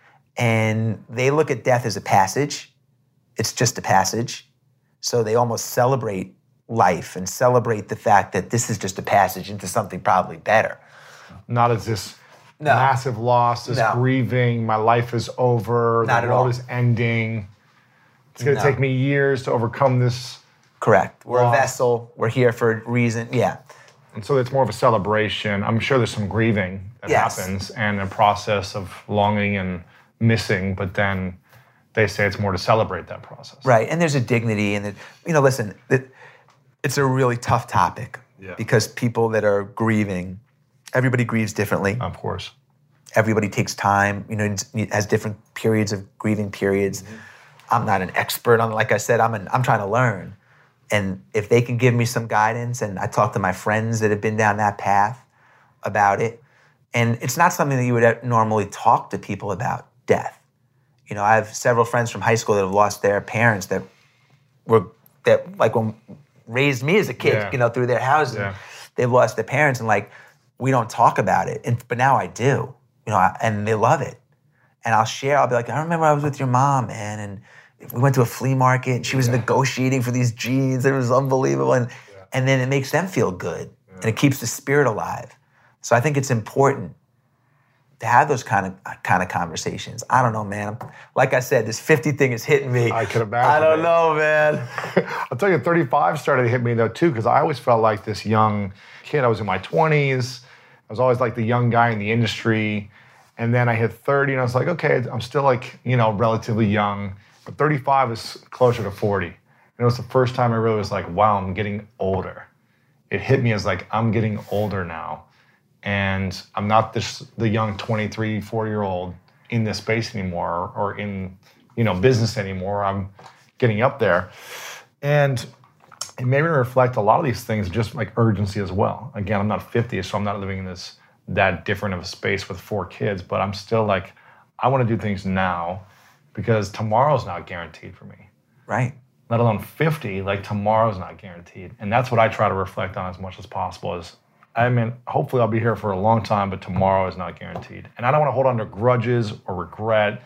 And they look at death as a passage. It's just a passage. So they almost celebrate life and celebrate the fact that this is just a passage into something probably better. Not as this no. massive loss, this no. grieving, my life is over, Not the at world all. is ending. It's gonna No. take me years to overcome this. Correct. We're loss. a vessel. We're here for a reason. Yeah. And so it's more of a celebration. I'm sure there's some grieving that Yes. happens and a process of longing and missing, but then they say it's more to celebrate that process. Right, and there's a dignity, and, you know, listen, it, it's a really tough topic Yeah. because people that are grieving, everybody grieves differently. Of course. Everybody takes time, you know, it has different periods of grieving periods. Mm-hmm. I'm not an expert on it. Like I said, I'm an, I'm trying to learn. And if they can give me some guidance, and I talk to my friends that have been down that path about it, and it's not something that you would normally talk to people about, death. You know, I have several friends from high school that have lost their parents that were, that like when raised me as a kid, yeah. you know, through their houses. Yeah. They've lost their parents, and like, we don't talk about it. And, but now I do, you know, I, and they love it. And I'll share, I'll be like, I remember I was with your mom, man, and we went to a flea market, and she was yeah. negotiating for these jeans, and it was unbelievable. And, yeah. and then it makes them feel good, yeah. and it keeps the spirit alive. So I think it's important to have those kind of kind of conversations. I don't know, man. Like I said, this fifty thing is hitting me. I can imagine. I don't it. know, man. I'll tell you, thirty-five started to hit me though too, because I always felt like this young kid. I was in my twenties. I was always like the young guy in the industry. And then I hit thirty, and I was like, okay, I'm still like, you know, relatively young. But thirty-five is closer to forty. And it was the first time I really was like, wow, I'm getting older. It hit me as like, I'm getting older now. And I'm not this the young twenty-three, forty-year-old in this space anymore, or in, you know, business anymore. I'm getting up there. And it made me reflect a lot of these things, just like urgency as well. Again, I'm not fifty, so I'm not living in this that different of a space with four kids, but I'm still like, I want to do things now because tomorrow's not guaranteed for me. Right. Let alone fifty, like tomorrow's not guaranteed. And that's what I try to reflect on as much as possible is, I mean, hopefully I'll be here for a long time, but tomorrow is not guaranteed. And I don't want to hold on to grudges or regret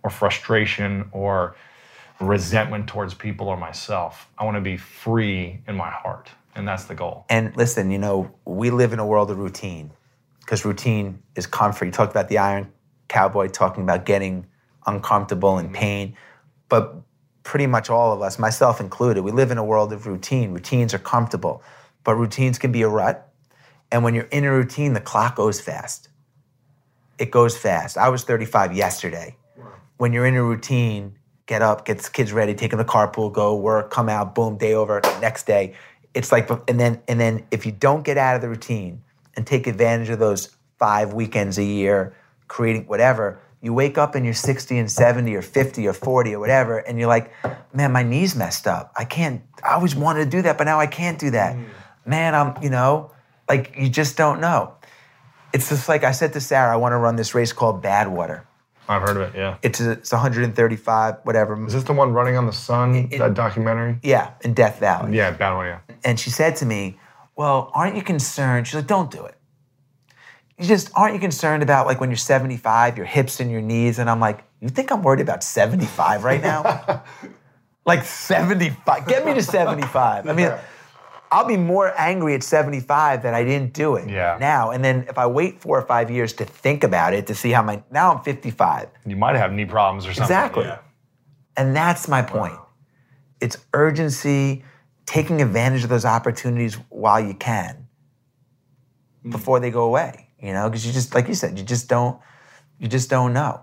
or frustration or resentment towards people or myself. I want to be free in my heart, and that's the goal. And listen, you know, we live in a world of routine because routine is comfort. You talked about the Iron Cowboy talking about getting uncomfortable and pain, but pretty much all of us, myself included, we live in a world of routine. Routines are comfortable, but routines can be a rut. And when you're in a routine, the clock goes fast. It goes fast. I was thirty-five yesterday. When you're in a routine, get up, get the kids ready, take them to carpool, go work, come out, boom, day over, next day. It's like, and then and then if you don't get out of the routine and take advantage of those five weekends a year, creating whatever, you wake up and you're sixty and seventy or fifty or forty or whatever, and you're like, man, my knee's messed up. I can't, I always wanted to do that, but now I can't do that. Mm. Man, I'm, you know, like you just don't know. It's just like I said to Sarah, I want to run this race called Badwater. I've heard of it, yeah. It's a, it's one thirty-five, whatever. Is this the one Running on the Sun, it, that documentary? Yeah, in Death Valley. Yeah, Badwater, yeah. And she said to me, well, aren't you concerned? She's like, don't do it. You just, aren't you concerned about like when you're seventy-five, your hips and your knees? And I'm like, you think I'm worried about seventy-five right now? Like seventy-five, get me to seventy-five. I mean, I'll be more angry at seventy-five that I didn't do it yeah. now. And then if I wait four or five years to think about it, to see how my, now I'm fifty-five. You might have knee problems or something. Exactly. Yeah. And that's my point. Wow. It's urgency, taking advantage of those opportunities while you can mm. before they go away, you know? Because you just, like you said, you just don't, you just don't know.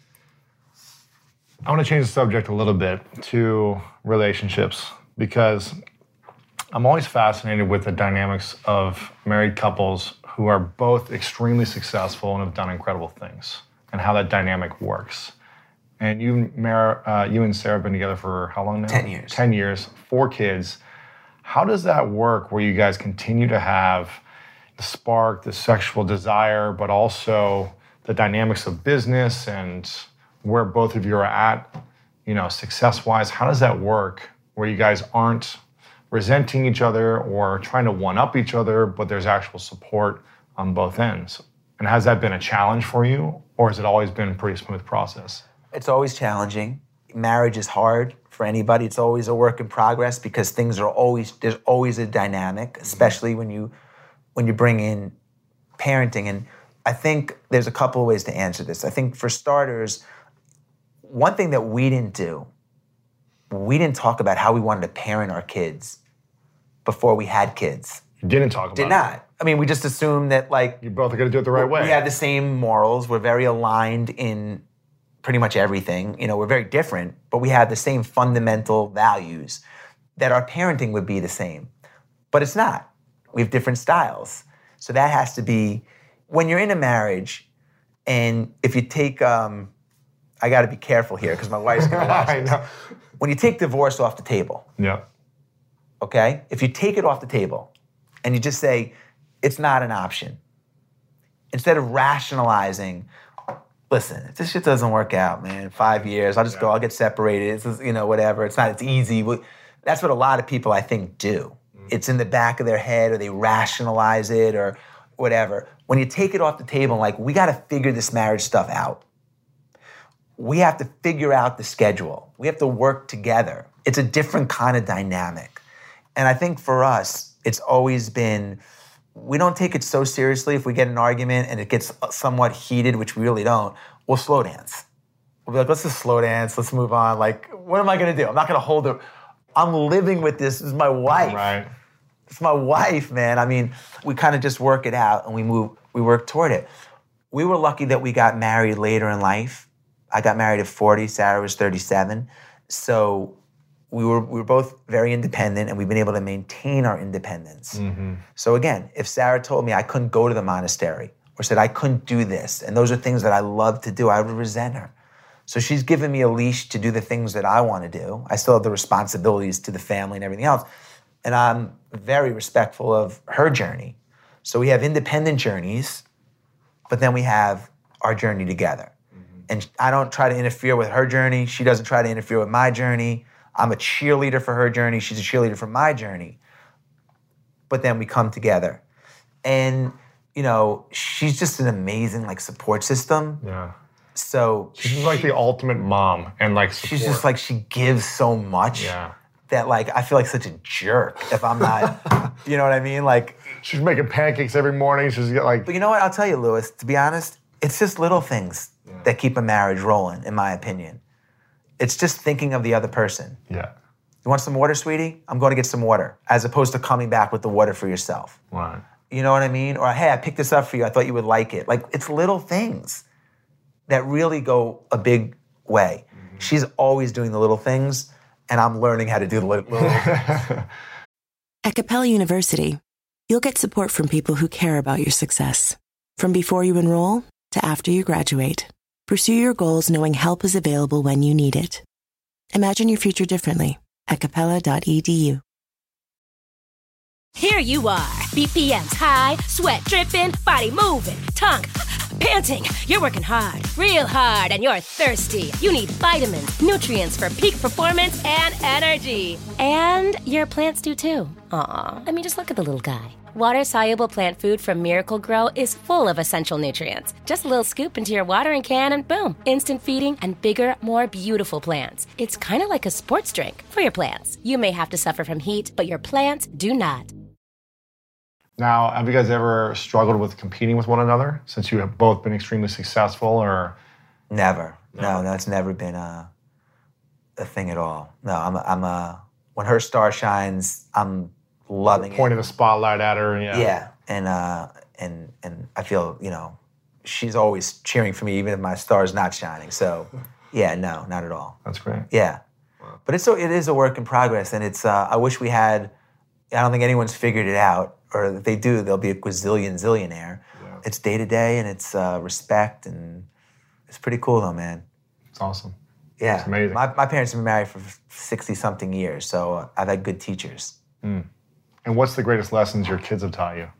I want to change the subject a little bit to relationships because I'm always fascinated with the dynamics of married couples who are both extremely successful and have done incredible things and how that dynamic works. And you, Mar- uh, you and Sarah have been together for how long now? Ten years. Ten years, four kids. How does that work where you guys continue to have the spark, the sexual desire, but also the dynamics of business and where both of you are at, you know, success-wise? How does that work where you guys aren't resenting each other or trying to one-up each other, but there's actual support on both ends? And has that been a challenge for you, or has it always been a pretty smooth process? It's always challenging. Marriage is hard for anybody. It's always a work in progress because things are always, there's always a dynamic, especially when you when you bring in parenting. And I think there's a couple of ways to answer this. I think for starters, one thing that we didn't do, we didn't talk about how we wanted to parent our kids before we had kids. You didn't talk about Did it? Did not. I mean, we just assumed that, like... You both are going to do it the right way. We had the same morals. We're very aligned in pretty much everything. You know, we're very different, but we have the same fundamental values that our parenting would be the same. But it's not. We have different styles. So that has to be... When you're in a marriage, and if you take... Um, I got to be careful here because my wife's going to watch this. I know. When you take divorce off the table, yeah. okay? If you take it off the table and you just say, it's not an option, instead of rationalizing, listen, if this shit doesn't work out, man, five years, I'll just yeah. go, I'll get separated, it's, you know, whatever, it's not, it's easy. That's what a lot of people, I think, do. Mm. It's in the back of their head, or they rationalize it, or whatever. When you take it off the table, like, we got to figure this marriage stuff out. We have to figure out the schedule. We have to work together. It's a different kind of dynamic. And I think for us, it's always been, we don't take it so seriously. If we get an argument and it gets somewhat heated, which we really don't, we'll slow dance. We'll be like, let's just slow dance, let's move on. Like, what am I gonna do? I'm not gonna hold it. I'm living with this, this is my wife. Right. It's my wife, man. I mean, we kind of just work it out and we move, we work toward it. We were lucky that we got married later in life. I got married at forty, Sarah was thirty-seven. So we were we were both very independent, and we've been able to maintain our independence. Mm-hmm. So again, if Sarah told me I couldn't go to the monastery or said I couldn't do this, and those are things that I love to do, I would resent her. So she's given me a leash to do the things that I want to do. I still have the responsibilities to the family and everything else. And I'm very respectful of her journey. So we have independent journeys, but then we have our journey together. And I don't try to interfere with her journey. She doesn't try to interfere with my journey. I'm a cheerleader for her journey. She's a cheerleader for my journey. But then we come together. And, you know, she's just an amazing, like, support system. Yeah. So she's like the ultimate mom and like support. She's just like, she gives so much yeah. that like I feel like such a jerk if I'm not, you know what I mean? Like she's making pancakes every morning. She's got like. But you know what? I'll tell you, Louis. To be honest, it's just little things yeah. that keep a marriage rolling, in my opinion. It's just thinking of the other person. Yeah. You want some water, sweetie? I'm going to get some water, as opposed to coming back with the water for yourself. Right. You know what I mean? Or, hey, I picked this up for you. I thought you would like it. Like, it's little things that really go a big way. Mm-hmm. She's always doing the little things, and I'm learning how to do the little things. At Capella University, you'll get support from people who care about your success. From before you enroll to after you graduate, pursue your goals knowing help is available when you need it. Imagine your future differently at capella dot e d u. Here you are, B P Ms high, sweat dripping, body moving, tongue panting. You're working hard, real hard, and you're thirsty. You need vitamins, nutrients for peak performance and energy. And your plants do too. Aw, I mean, just look at the little guy. Water-soluble plant food from Miracle Grow is full of essential nutrients. Just a little scoop into your watering can and boom, instant feeding and bigger, more beautiful plants. It's kind of like a sports drink for your plants. You may have to suffer from heat, but your plants do not. Now, have you guys ever struggled with competing with one another since you have both been extremely successful, or? Never. No, no that's never been a, a thing at all. No, I'm a, I'm a, when her star shines, I'm loving it. Pointing the spotlight at her, yeah. Yeah, and uh, and and I feel, you know, she's always cheering for me even if my star's not shining. So, yeah, no, not at all. That's great. Yeah, wow. But it's so it is a work in progress, and it's. Uh, I wish we had. I don't think anyone's figured it out, or if they do, they'll be a gazillion zillionaire. Yeah. It's day to day, and it's uh, respect, and it's pretty cool though, man. It's awesome. Yeah, it's amazing. My, my parents have been married for sixty something years, so uh, I've had good teachers. Mm. And what's the greatest lessons your kids have taught you?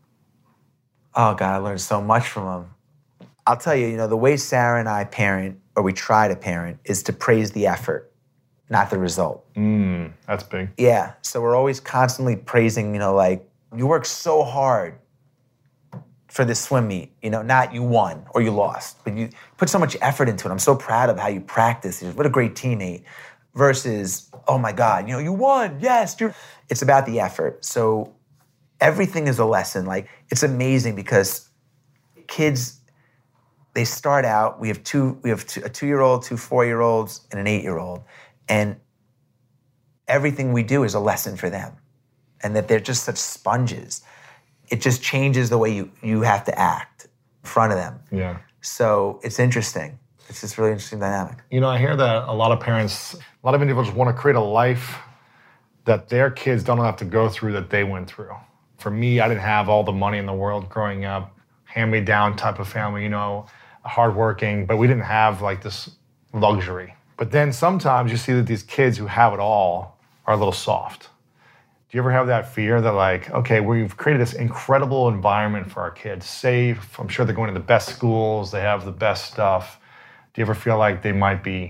Oh, God, I learned so much from them. I'll tell you, you know, the way Sarah and I parent, or we try to parent, is to praise the effort, not the result. Mm, that's big. Yeah, so we're always constantly praising, you know, like, you worked so hard for this swim meet, you know, not you won or you lost, but you put so much effort into it. I'm so proud of how you practice. What a great teammate. Versus, oh my God, you know, you won, yes. You're... It's about the effort. So everything is a lesson. Like, it's amazing because kids, they start out, we have two, we have two, a two-year-old, two four-year-olds, and an eight-year-old. And everything we do is a lesson for them. And that they're just such sponges. It just changes the way you, you have to act in front of them. Yeah. So it's interesting. It's just really interesting dynamic. You know, I hear that a lot of parents, a lot of individuals want to create a life that their kids don't have to go through that they went through. For me, I didn't have all the money in the world growing up, hand-me-down type of family, you know, hardworking, but we didn't have like this luxury. But then sometimes you see that these kids who have it all are a little soft. Do you ever have that fear that like, okay, we've created this incredible environment for our kids, safe, I'm sure they're going to the best schools, they have the best stuff. Do you ever feel like they might be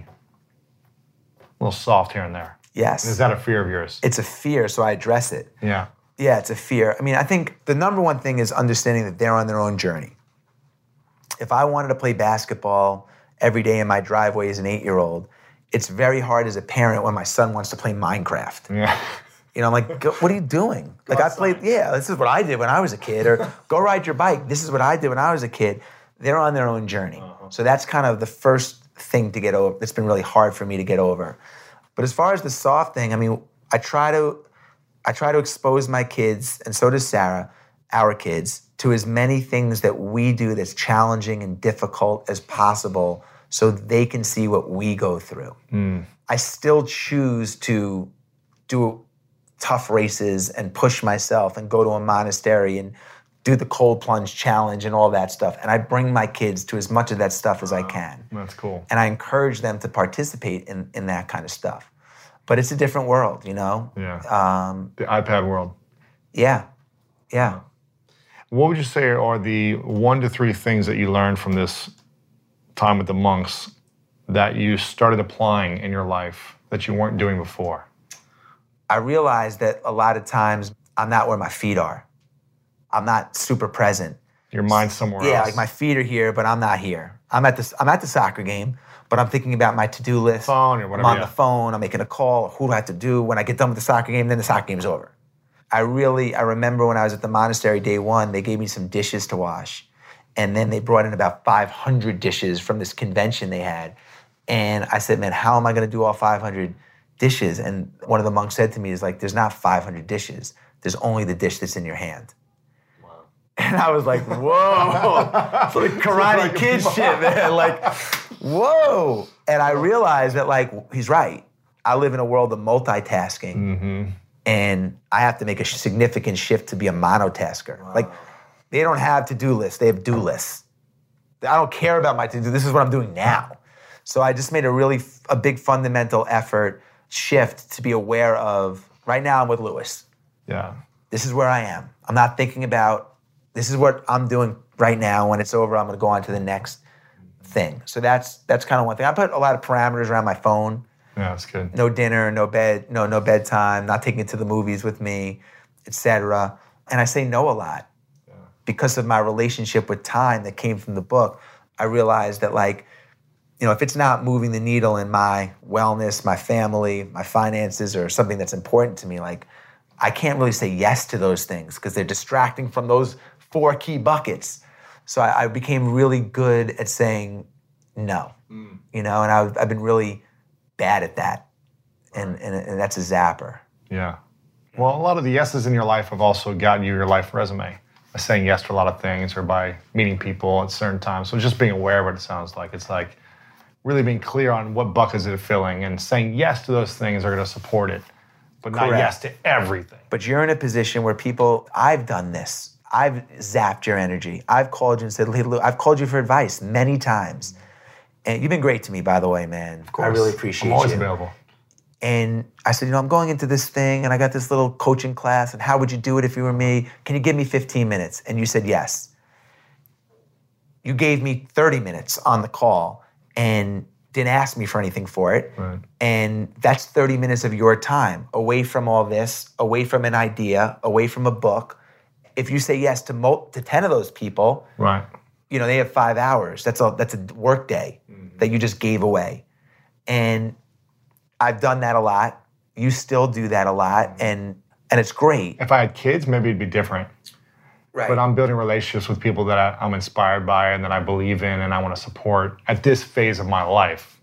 a little soft here and there? Yes. And is that a fear of yours? It's a fear, so I address it. Yeah. Yeah, it's a fear. I mean, I think the number one thing is understanding that they're on their own journey. If I wanted to play basketball every day in my driveway as an eight-year-old, it's very hard as a parent when my son wants to play Minecraft. Yeah. You know, I'm like, what are you doing? Like, I played, yeah, this is what I did when I was a kid. Or go ride your bike. This is what I did when I was a kid. They're on their own journey. Uh-huh. So that's kind of the first thing to get over. That's been really hard for me to get over. But as far as the soft thing, I mean, I try to, I try to expose my kids, and so does Sarah, our kids, to as many things that we do that's challenging and difficult as possible so they can see what we go through. Mm. I still choose to do tough races and push myself and go to a monastery and do the cold plunge challenge and all that stuff. And I bring my kids to as much of that stuff as I can. That's cool. And I encourage them to participate in, in that kind of stuff. But it's a different world, you know? Yeah. Um, the iPad world. Yeah. Yeah. What would you say are the one to three things that you learned from this time with the monks that you started applying in your life that you weren't doing before? I realized that a lot of times I'm not where my feet are. I'm not super present. You're Your mind's somewhere yeah, else. like my feet are here, but I'm not here. I'm at the I'm at the soccer game, but I'm thinking about my to-do list. Phone or whatever, I'm on yeah. the phone. I'm making a call. Who do I have to do? When I get done with the soccer game, then the soccer game's over. I really, I remember when I was at the monastery day one, they gave me some dishes to wash. And then they brought in about five hundred dishes from this convention they had. And I said, man, how am I going to do all five hundred dishes? And one of the monks said to me, is like, there's not five hundred dishes. There's only the dish that's in your hand. Wow. And I was like, whoa. It's like Karate like, Kid shit, man. Like, whoa. And I realized that, like, he's right. I live in a world of multitasking. Mm-hmm. And I have to make a significant shift to be a monotasker. Wow. Like, they don't have to-do lists. They have do lists. I don't care about my to-do. This is what I'm doing now. So I just made a really, a big fundamental effort shift to be aware of, right now I'm with Lewis. Yeah. This is where I am. I'm not thinking about, this is what I'm doing right now. When it's over, I'm going to go on to the next thing. So that's that's kind of one thing. I put a lot of parameters around my phone. Yeah, that's good. No dinner, no bed, no no bedtime, not taking it to the movies with me, et cetera. And I say no a lot. Yeah. Because of my relationship with time that came from the book. I realized that, like, you know, if it's not moving the needle in my wellness, my family, my finances, or something that's important to me, like, I can't really say yes to those things because they're distracting from those four key buckets. So I, I became really good at saying no, mm. you know, and I've, I've been really bad at that. And, and, and that's a zapper. Yeah. Well, a lot of the yeses in your life have also gotten you your life resume by saying yes to a lot of things or by meeting people at certain times. So just being aware of what it sounds like. It's like really being clear on what buckets it's filling and saying yes to those things are going to support it, but not Correct. yes to everything. But you're in a position where people, I've done this. I've zapped your energy. I've called you and said, hey, Lou, I've called you for advice many times. And you've been great to me, by the way, man. Of course. I really appreciate you. I'm always you. available. And I said, you know, I'm going into this thing, and I got this little coaching class, and how would you do it if you were me? Can you give me fifteen minutes? And you said yes. You gave me thirty minutes on the call and didn't ask me for anything for it. Right. And that's thirty minutes of your time away from all this, away from an idea, away from a book. If you say yes to mo- to ten of those people, right. you know, they have five hours. That's a, that's a work day mm-hmm. that you just gave away. And I've done that a lot. You still do that a lot, and and it's great. If I had kids, maybe it'd be different. Right. But I'm building relationships with people that I, I'm inspired by and that I believe in and I want to support at this phase of my life.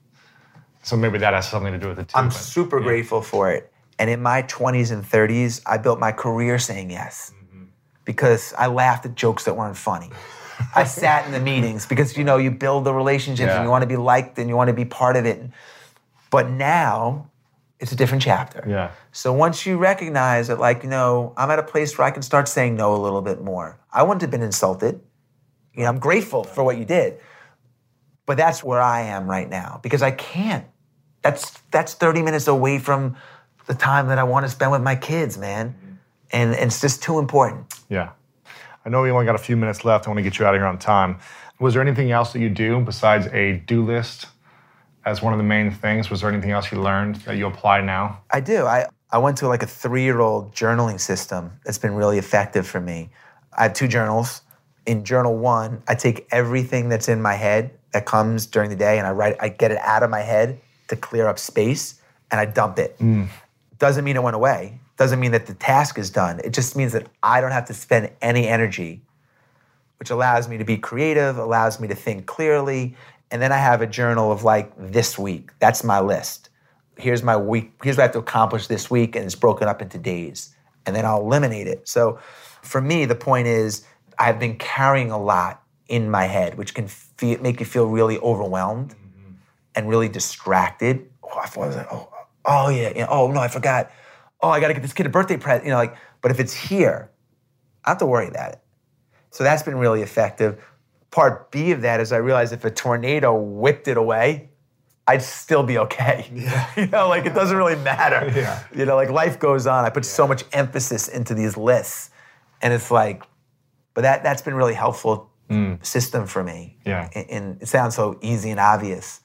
So maybe that has something to do with it too. I'm but, super yeah. grateful for it. And in my twenties and thirties, I built my career saying yes. Mm-hmm. Because I laughed at jokes that weren't funny. I sat in the meetings because, you know, you build the relationships yeah. and you want to be liked and you want to be part of it. But now, it's a different chapter. Yeah. So once you recognize that, like, you know, I'm at a place where I can start saying no a little bit more. I wouldn't have been insulted. You know, I'm grateful for what you did. But that's where I am right now because I can't. That's that's thirty minutes away from the time that I want to spend with my kids, man. Mm-hmm. And, and it's just too important. Yeah. I know we only got a few minutes left. I want to get you out of here on time. Was there anything else that you do besides a do list as one of the main things? Was there anything else you learned that you apply now? I do. I, I went to like a three-year-old journaling system that's been really effective for me. I have two journals. In journal one, I take everything that's in my head that comes during the day and I write, I get it out of my head to clear up space and I dump it. Mm. Doesn't mean it went away. Doesn't mean that the task is done. It just means that I don't have to spend any energy, which allows me to be creative, allows me to think clearly. And then I have a journal of like this week. That's my list. Here's my week. Here's what I have to accomplish this week, and it's broken up into days. And then I'll eliminate it. So for me, the point is I've been carrying a lot in my head, which can feel, make you feel really overwhelmed mm-hmm. and really distracted. Oh, I was like, oh, oh yeah, yeah, oh no, I forgot. Oh, I got to get this kid a birthday present. You know, like. But if it's here, I don't have to worry about it. So that's been really effective. Part B of that is I realized if a tornado whipped it away, I'd still be okay. Yeah. You know, like it doesn't really matter. Yeah. You know, like life goes on. I put yeah. so much emphasis into these lists. And it's like, but that, that's been really helpful mm. system for me. Yeah. And, and it sounds so easy and obvious,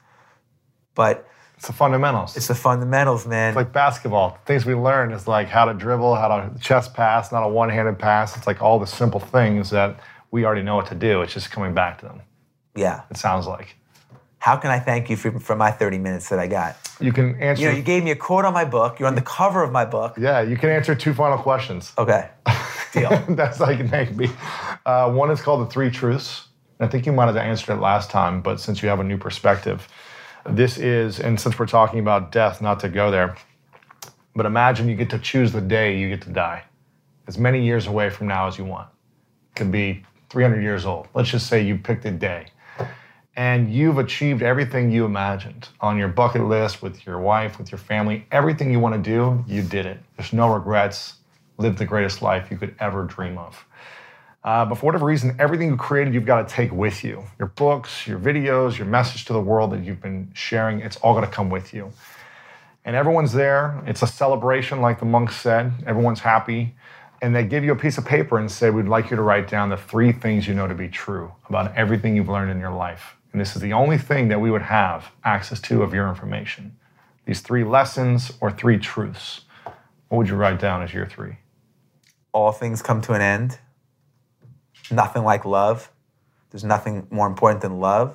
but it's the fundamentals. It's the fundamentals, man. It's like basketball. Things we learn is like how to dribble, how to chest pass, not a one-handed pass. It's like all the simple things that we already know what to do. It's just coming back to them. Yeah. It sounds like. How can I thank you for, for my thirty minutes that I got? You can answer. You know, you gave me a quote on my book. You're on the cover of my book. Yeah, you can answer two final questions. Okay. Deal. That's like maybe. Uh, one is called The Three Truths. I think you might have answered it last time, but since you have a new perspective, this is, and since we're talking about death, not to go there, but imagine you get to choose the day you get to die. As many years away from now as you want. It could be three hundred years old. Let's just say you picked a day. And you've achieved everything you imagined on your bucket list with your wife, with your family. Everything you want to do, you did it. There's no regrets. Live the greatest life you could ever dream of. Uh, but for whatever reason, everything you created, you've got to take with you. Your books, your videos, your message to the world that you've been sharing, it's all going to come with you. And everyone's there. It's a celebration, like the monks said. Everyone's happy. And they give you a piece of paper and say, we'd like you to write down the three things you know to be true about everything you've learned in your life. And this is the only thing that we would have access to of your information. These three lessons or three truths. What would you write down as your three? All things come to an end. Nothing like love. There's nothing more important than love.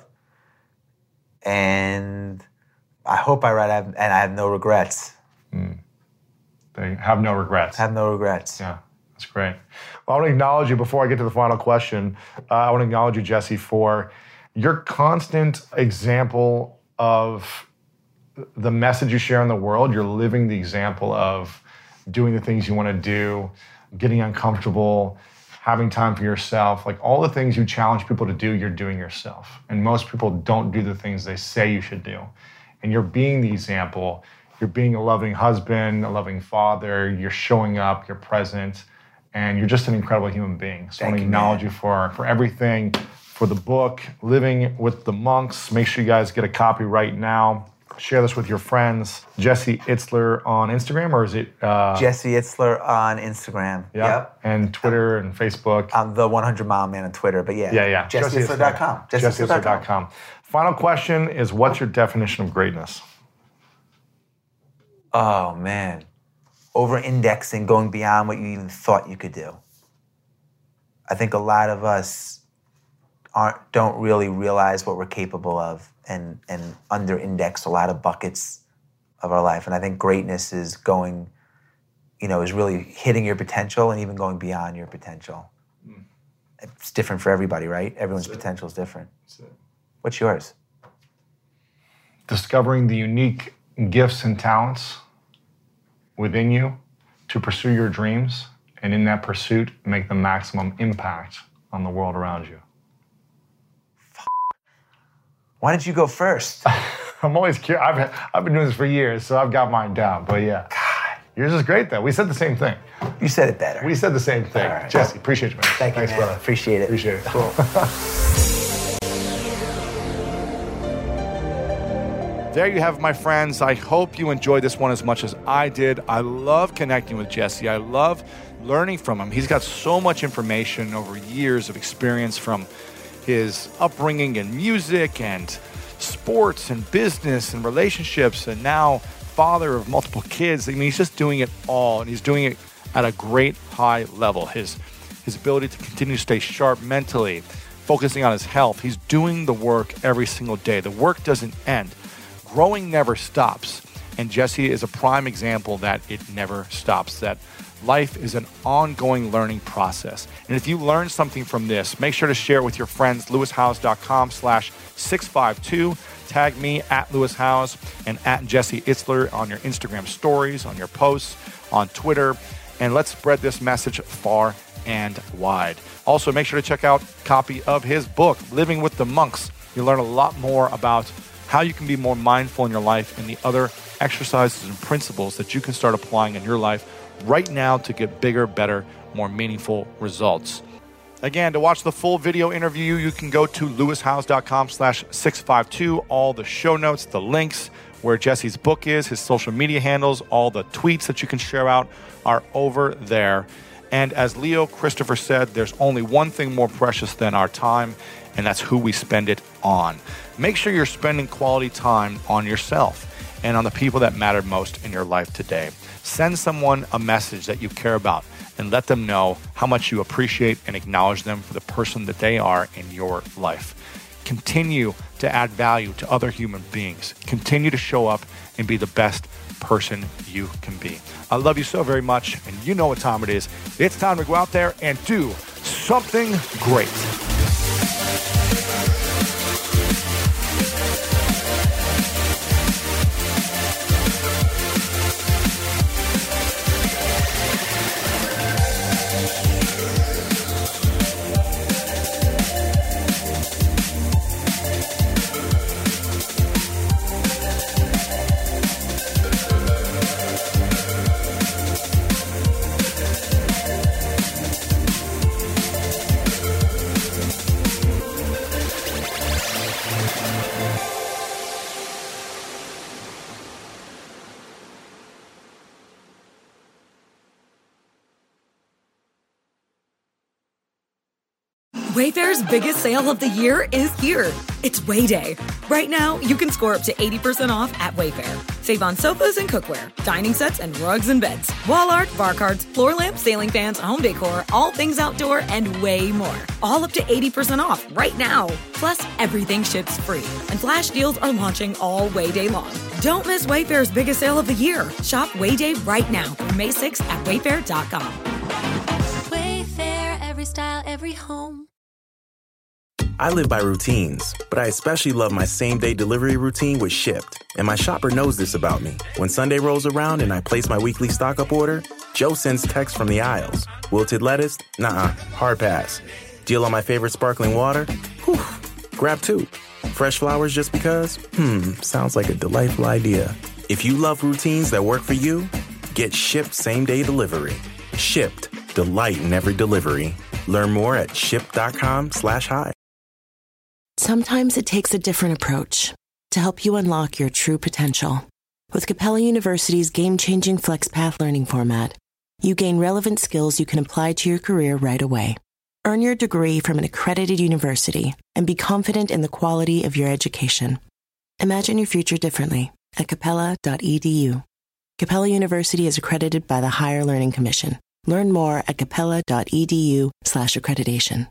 And I hope I write, and I have no regrets. Mm. They have no regrets. Have no regrets. Yeah, that's great. Well, I want to acknowledge you before I get to the final question. Uh, I want to acknowledge you, Jesse, for your constant example of the message you share in the world. You're living the example of doing the things you want to do, getting uncomfortable, having time for yourself. Like all the things you challenge people to do, you're doing yourself. And most people don't do the things they say you should do. And you're being the example. You're being a loving husband, a loving father. You're showing up, you're present, and you're just an incredible human being. So Thank I want to acknowledge you, you for, for everything. For the book, Living with the Monks. Make sure you guys get a copy right now. Share this with your friends. Jesse Itzler on Instagram, or is it? Uh, Jesse Itzler on Instagram. Yeah. Yep. And Twitter and Facebook. I'm the one hundred mile man on Twitter, but yeah. Yeah, yeah. Jesse Itzler dot com. Jesse Itzler dot com. Final question is, what's your definition of greatness? Oh, man. Over-indexing, going beyond what you even thought you could do. I think a lot of us aren't don't really realize what we're capable of and, and under-index a lot of buckets of our life. And I think greatness is going, you know, is really hitting your potential and even going beyond your potential. Mm. It's different for everybody, right? Everyone's potential is different. What's yours? Discovering the unique gifts and talents within you to pursue your dreams, and in that pursuit, make the maximum impact on the world around you. Why didn't you go first? I'm always curious. I've, I've been doing this for years, so I've got mine down. But yeah, God, yours is great, though. We said the same thing. You said it better. We said the same thing. Right. Jesse, appreciate you, man. Thank Thanks, you, man. brother. Appreciate it. Appreciate it. Cool. There you have it, my friends. I hope you enjoyed this one as much as I did. I love connecting with Jesse. I love learning from him. He's got so much information over years of experience, from his upbringing in music and sports and business and relationships, and now father of multiple kids. I mean, he's just doing it all, and he's doing it at a great high level. His, his ability to continue to stay sharp mentally, focusing on his health. He's doing the work every single day. The work doesn't end. Growing never stops. And Jesse is a prime example that it never stops, that life is an ongoing learning process. And if you learned something from this, make sure to share it with your friends. lewis howes dot com slash six five two. Tag me at Lewis Howes and at Jesse Itzler on your Instagram stories, on your posts, on Twitter. And let's spread this message far and wide. Also, make sure to check out a copy of his book, Living with the Monks. You'll learn a lot more about how you can be more mindful in your life and the other exercises and principles that you can start applying in your life right now to get bigger, better, more meaningful results. Again, to watch the full video interview, you can go to lewis howes dot com slash six five two. All the show notes, the links, where Jesse's book is, his social media handles, all the tweets that you can share out are over there. And as Leo Christopher said, there's only one thing more precious than our time, and that's who we spend it on. Make sure you're spending quality time on yourself and on the people that matter most in your life today. Send someone a message that you care about. and let them know how much you appreciate and acknowledge them for the person that they are in your life. Continue to add value to other human beings. Continue to show up and be the best person you can be. I love you so very much, and you know what time it is. It's time to go out there and do something great. Wayfair's biggest sale of the year is here. It's Way Day. Right now, you can score up to eighty percent off at Wayfair. Save on sofas and cookware, dining sets and rugs and beds, wall art, bar cards, floor lamps, ceiling fans, home decor, all things outdoor, and way more. All up to eighty percent off right now. Plus, everything ships free. And flash deals are launching all Way Day long. Don't miss Wayfair's biggest sale of the year. Shop Way Day right now through May sixth at wayfair dot com. Wayfair, every style, every home. I live by routines, but I especially love my same-day delivery routine with Shipt. And my shopper knows this about me. When Sunday rolls around and I place my weekly stock-up order, Joe sends text from the aisles. Wilted lettuce? Nuh-uh, hard pass. Deal on my favorite sparkling water? Whew, grab two. Fresh flowers just because? Hmm, sounds like a delightful idea. If you love routines that work for you, get Shipt same-day delivery. Shipt, delight in every delivery. Learn more at shipt.com slash hi. Sometimes it takes a different approach to help you unlock your true potential. With Capella University's game-changing FlexPath learning format, you gain relevant skills you can apply to your career right away. Earn your degree from an accredited university and be confident in the quality of your education. Imagine your future differently at capella dot e d u. Capella University is accredited by the Higher Learning Commission. Learn more at capella dot e d u slash accreditation.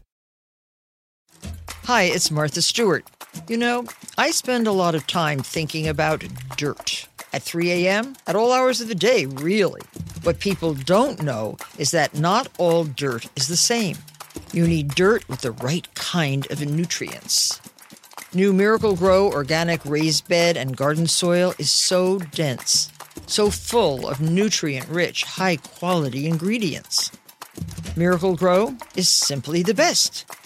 Hi, it's Martha Stewart. You know, I spend a lot of time thinking about dirt. At three a.m., at all hours of the day, really. What people don't know is that not all dirt is the same. You need dirt with the right kind of nutrients. New Miracle-Gro organic raised bed and garden soil is so dense, so full of nutrient-rich, high-quality ingredients. Miracle-Gro is simply the best.